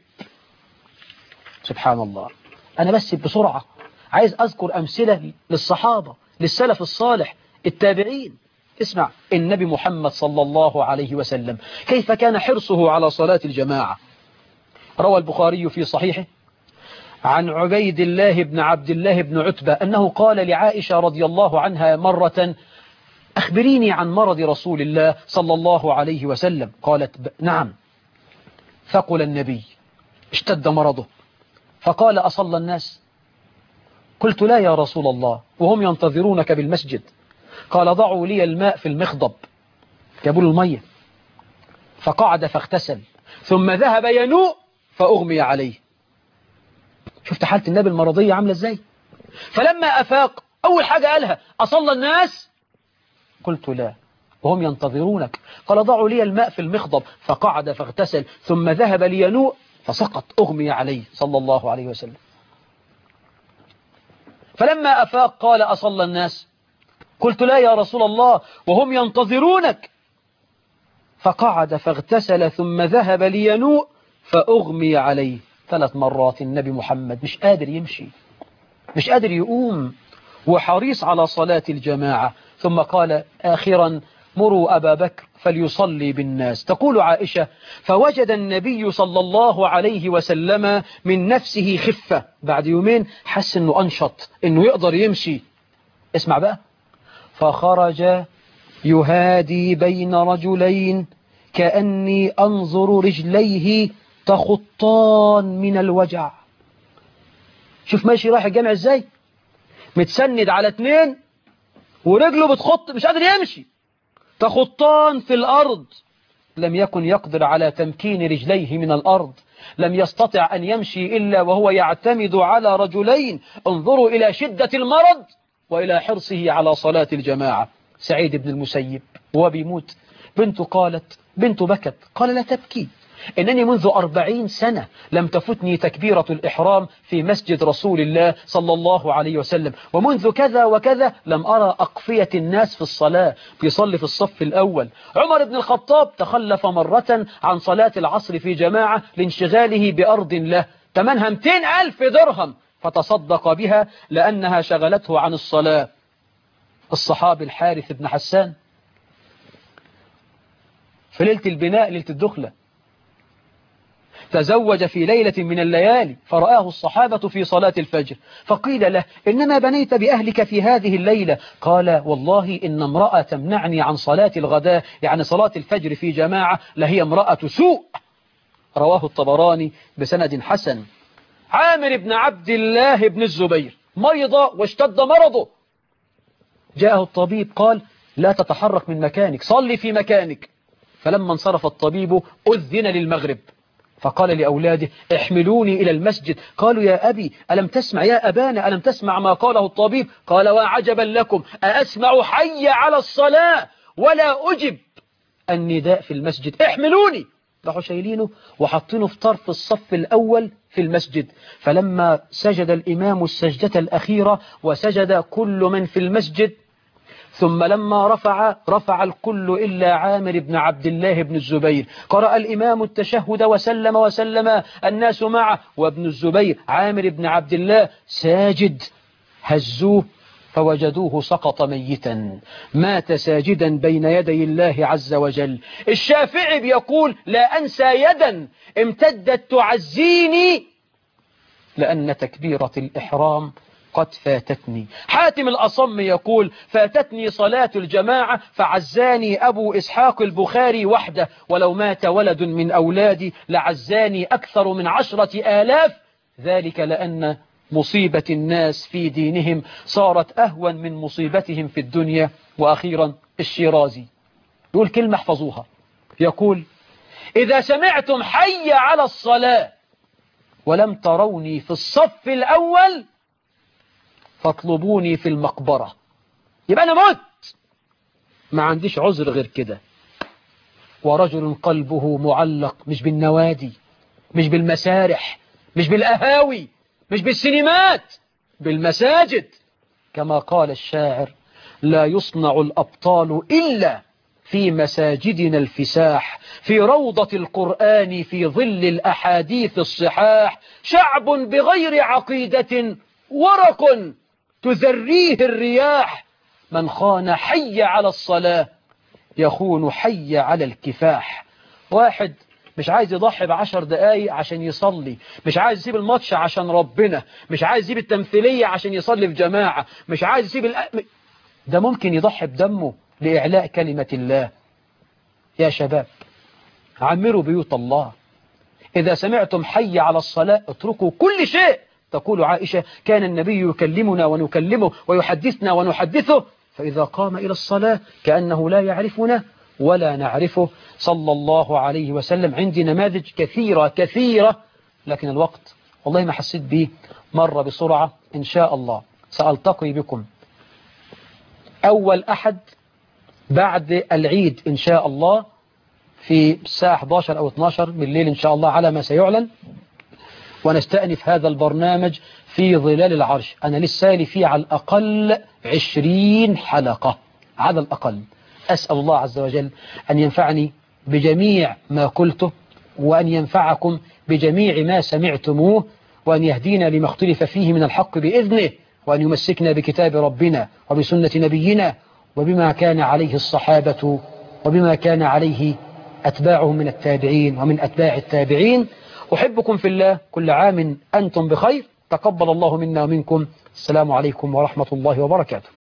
سبحان الله. أنا بس بسرعة عايز أذكر أمثلة للصحابة للسلف الصالح التابعين. اسمع النبي محمد صلى الله عليه وسلم كيف كان حرصه على صلاة الجماعة. روى البخاري في صحيحه عن عبيد الله بن عبد الله بن عتبة أنه قال لعائشة رضي الله عنها مرة أخبريني عن مرض رسول الله صلى الله عليه وسلم. قالت نعم. ثقل النبي اشتد مرضه فقال أصلى الناس؟ قلت لا يا رسول الله وهم ينتظرونك بالمسجد. قال ضعوا لي الماء في المخضب، جابوا له المية، فقعد فاغتسل ثم ذهب ينوء فأغمي عليه. شفت حالة النبي المرضية عاملة ازاي؟ فلما أفاق أول حاجة قالها أصلى الناس؟ قلت لا وهم ينتظرونك. قال ضعوا لي الماء في المخضب فقعد فاغتسل ثم ذهب لينوء فسقط أغمي عليه صلى الله عليه وسلم. فلما أفاق قال أصلى الناس؟ قلت لا يا رسول الله وهم ينتظرونك. فقعد فاغتسل ثم ذهب لينوء فأغمي عليه. 3 مرات النبي محمد مش قادر يمشي مش قادر يقوم وحريص على صلاة الجماعة. ثم قال آخرا مروا أبا بكر فليصلي بالناس. تقول عائشة فوجد النبي صلى الله عليه وسلم من نفسه خفة. بعد يومين حس أنه أنشط أنه يقدر يمشي. اسمع بقى. فخرج يهادي بين رجلين كأني أنظر رجليه تخطان من الوجع. شوف ماشي رايح الجامع ازاي، متسند على 2 ورجله بتخط مش قادر يمشي، تخطان في الأرض. لم يكن يقدر على تمكين رجليه من الأرض، لم يستطع أن يمشي إلا وهو يعتمد على رجلين. انظروا إلى شدة المرض وإلى حرصه على صلاة الجماعة. سعيد بن المسيب وهو بيموت بنت بكت قال لا تبكي إنني منذ 40 سنة لم تفتني تكبيرة الإحرام في مسجد رسول الله صلى الله عليه وسلم، ومنذ كذا وكذا لم أرى أقفية الناس في الصلاة بيصلي في الصف الأول. عمر بن الخطاب تخلف مرة عن صلاة العصر في جماعة لانشغاله بأرض له ثمنها 200,000 درهم فتصدق بها لأنها شغلته عن الصلاة. الصحابي الحارث بن حسان في ليلة البناء ليلة الدخلة تزوج في ليلة من الليالي فرآه الصحابة في صلاة الفجر فقيل له إنما بنيت بأهلك في هذه الليلة؟ قال والله إن امرأة تمنعني عن صلاة الغداء يعني صلاة الفجر في جماعة لهي امرأة سوء. رواه الطبراني بسند حسن. عامر بن عبد الله بن الزبير مرض واشتد مرضه، جاءه الطبيب قال لا تتحرك من مكانك صلي في مكانك. فلما انصرف الطبيب أذن للمغرب فقال لأولاده احملوني إلى المسجد. قالوا يا أبي ألم تسمع يا أبانا ألم تسمع ما قاله الطبيب؟ قال وعجبا لكم أأسمع حي على الصلاة ولا أجب النداء في المسجد احملوني، راحوا شايلينه وحاطينه في طرف الصف الأول في المسجد. فلما سجد الإمام السجدة الأخيرة وسجد كل من في المسجد، ثم لما رفع الكل إلا عامر بن عبد الله بن الزبير، قرأ الإمام التشهد وسلم الناس معه، وابن الزبير عامر بن عبد الله ساجد، هزوه فوجدوه سقط ميتا، مات ساجدا بين يدي الله عز وجل. الشافعي بيقول لا أنسى يدا امتدت تعزيني لأن تكبيرة الإحرام قد فاتتني. حاتم الأصم يقول فاتتني صلاة الجماعة فعزاني أبو إسحاق البخاري وحده، ولو مات ولد من أولادي لعزاني أكثر من 10,000، ذلك لأن مصيبة الناس في دينهم صارت أهون من مصيبتهم في الدنيا. وأخيرا الشيرازي يقول كلمة احفظوها، يقول إذا سمعتم حي على الصلاة ولم تروني في الصف الأول فاطلبوني في المقبرة. يبقى أنا مت، ما عنديش عذر غير كده. ورجل قلبه معلق مش بالنوادي، مش بالمسارح، مش بالأهاوي، مش بالسينمات، بالمساجد. كما قال الشاعر لا يصنع الأبطال إلا في مساجدنا الفساح، في روضة القرآن، في ظل الأحاديث الصحاح، شعب بغير عقيدة ورق تذريه الرياح، من خان حي على الصلاة يخون حي على الكفاح. واحد مش عايز يضحي ب10 دقايق عشان يصلي، مش عايز يسيب الماتش عشان ربنا، مش عايز يسيب التمثيلية عشان يصلي في جماعة، مش عايز يسيب ده ممكن يضحي بدمه لإعلاء كلمة الله. يا شباب عمروا بيوت الله. إذا سمعتم حي على الصلاة اتركوا كل شيء. تقول عائشة كان النبي يكلمنا ونكلمه ويحدثنا ونحدثه، فإذا قام إلى الصلاة كأنه لا يعرفنا ولا نعرفه صلى الله عليه وسلم. عندي نماذج كثيرة لكن الوقت والله ما حسيت به، مر بسرعة. إن شاء الله سألتقي بكم أول أحد بعد العيد إن شاء الله في الساعة 11 أو 12 بالليل إن شاء الله على ما سيعلن، ونستأنف هذا البرنامج في ظلال العرش. أنا لسه لي فيه على الأقل 20 حلقة على الأقل. أسأل الله عز وجل أن ينفعني بجميع ما قلته، وأن ينفعكم بجميع ما سمعتموه، وأن يهدينا لما اختلف فيه من الحق بإذنه، وأن يمسكنا بكتاب ربنا وبسنة نبينا وبما كان عليه الصحابة وبما كان عليه أتباعهم من التابعين ومن أتباع التابعين. أحبكم في الله، كل عام أنتم بخير، تقبل الله منا ومنكم. السلام عليكم ورحمة الله وبركاته.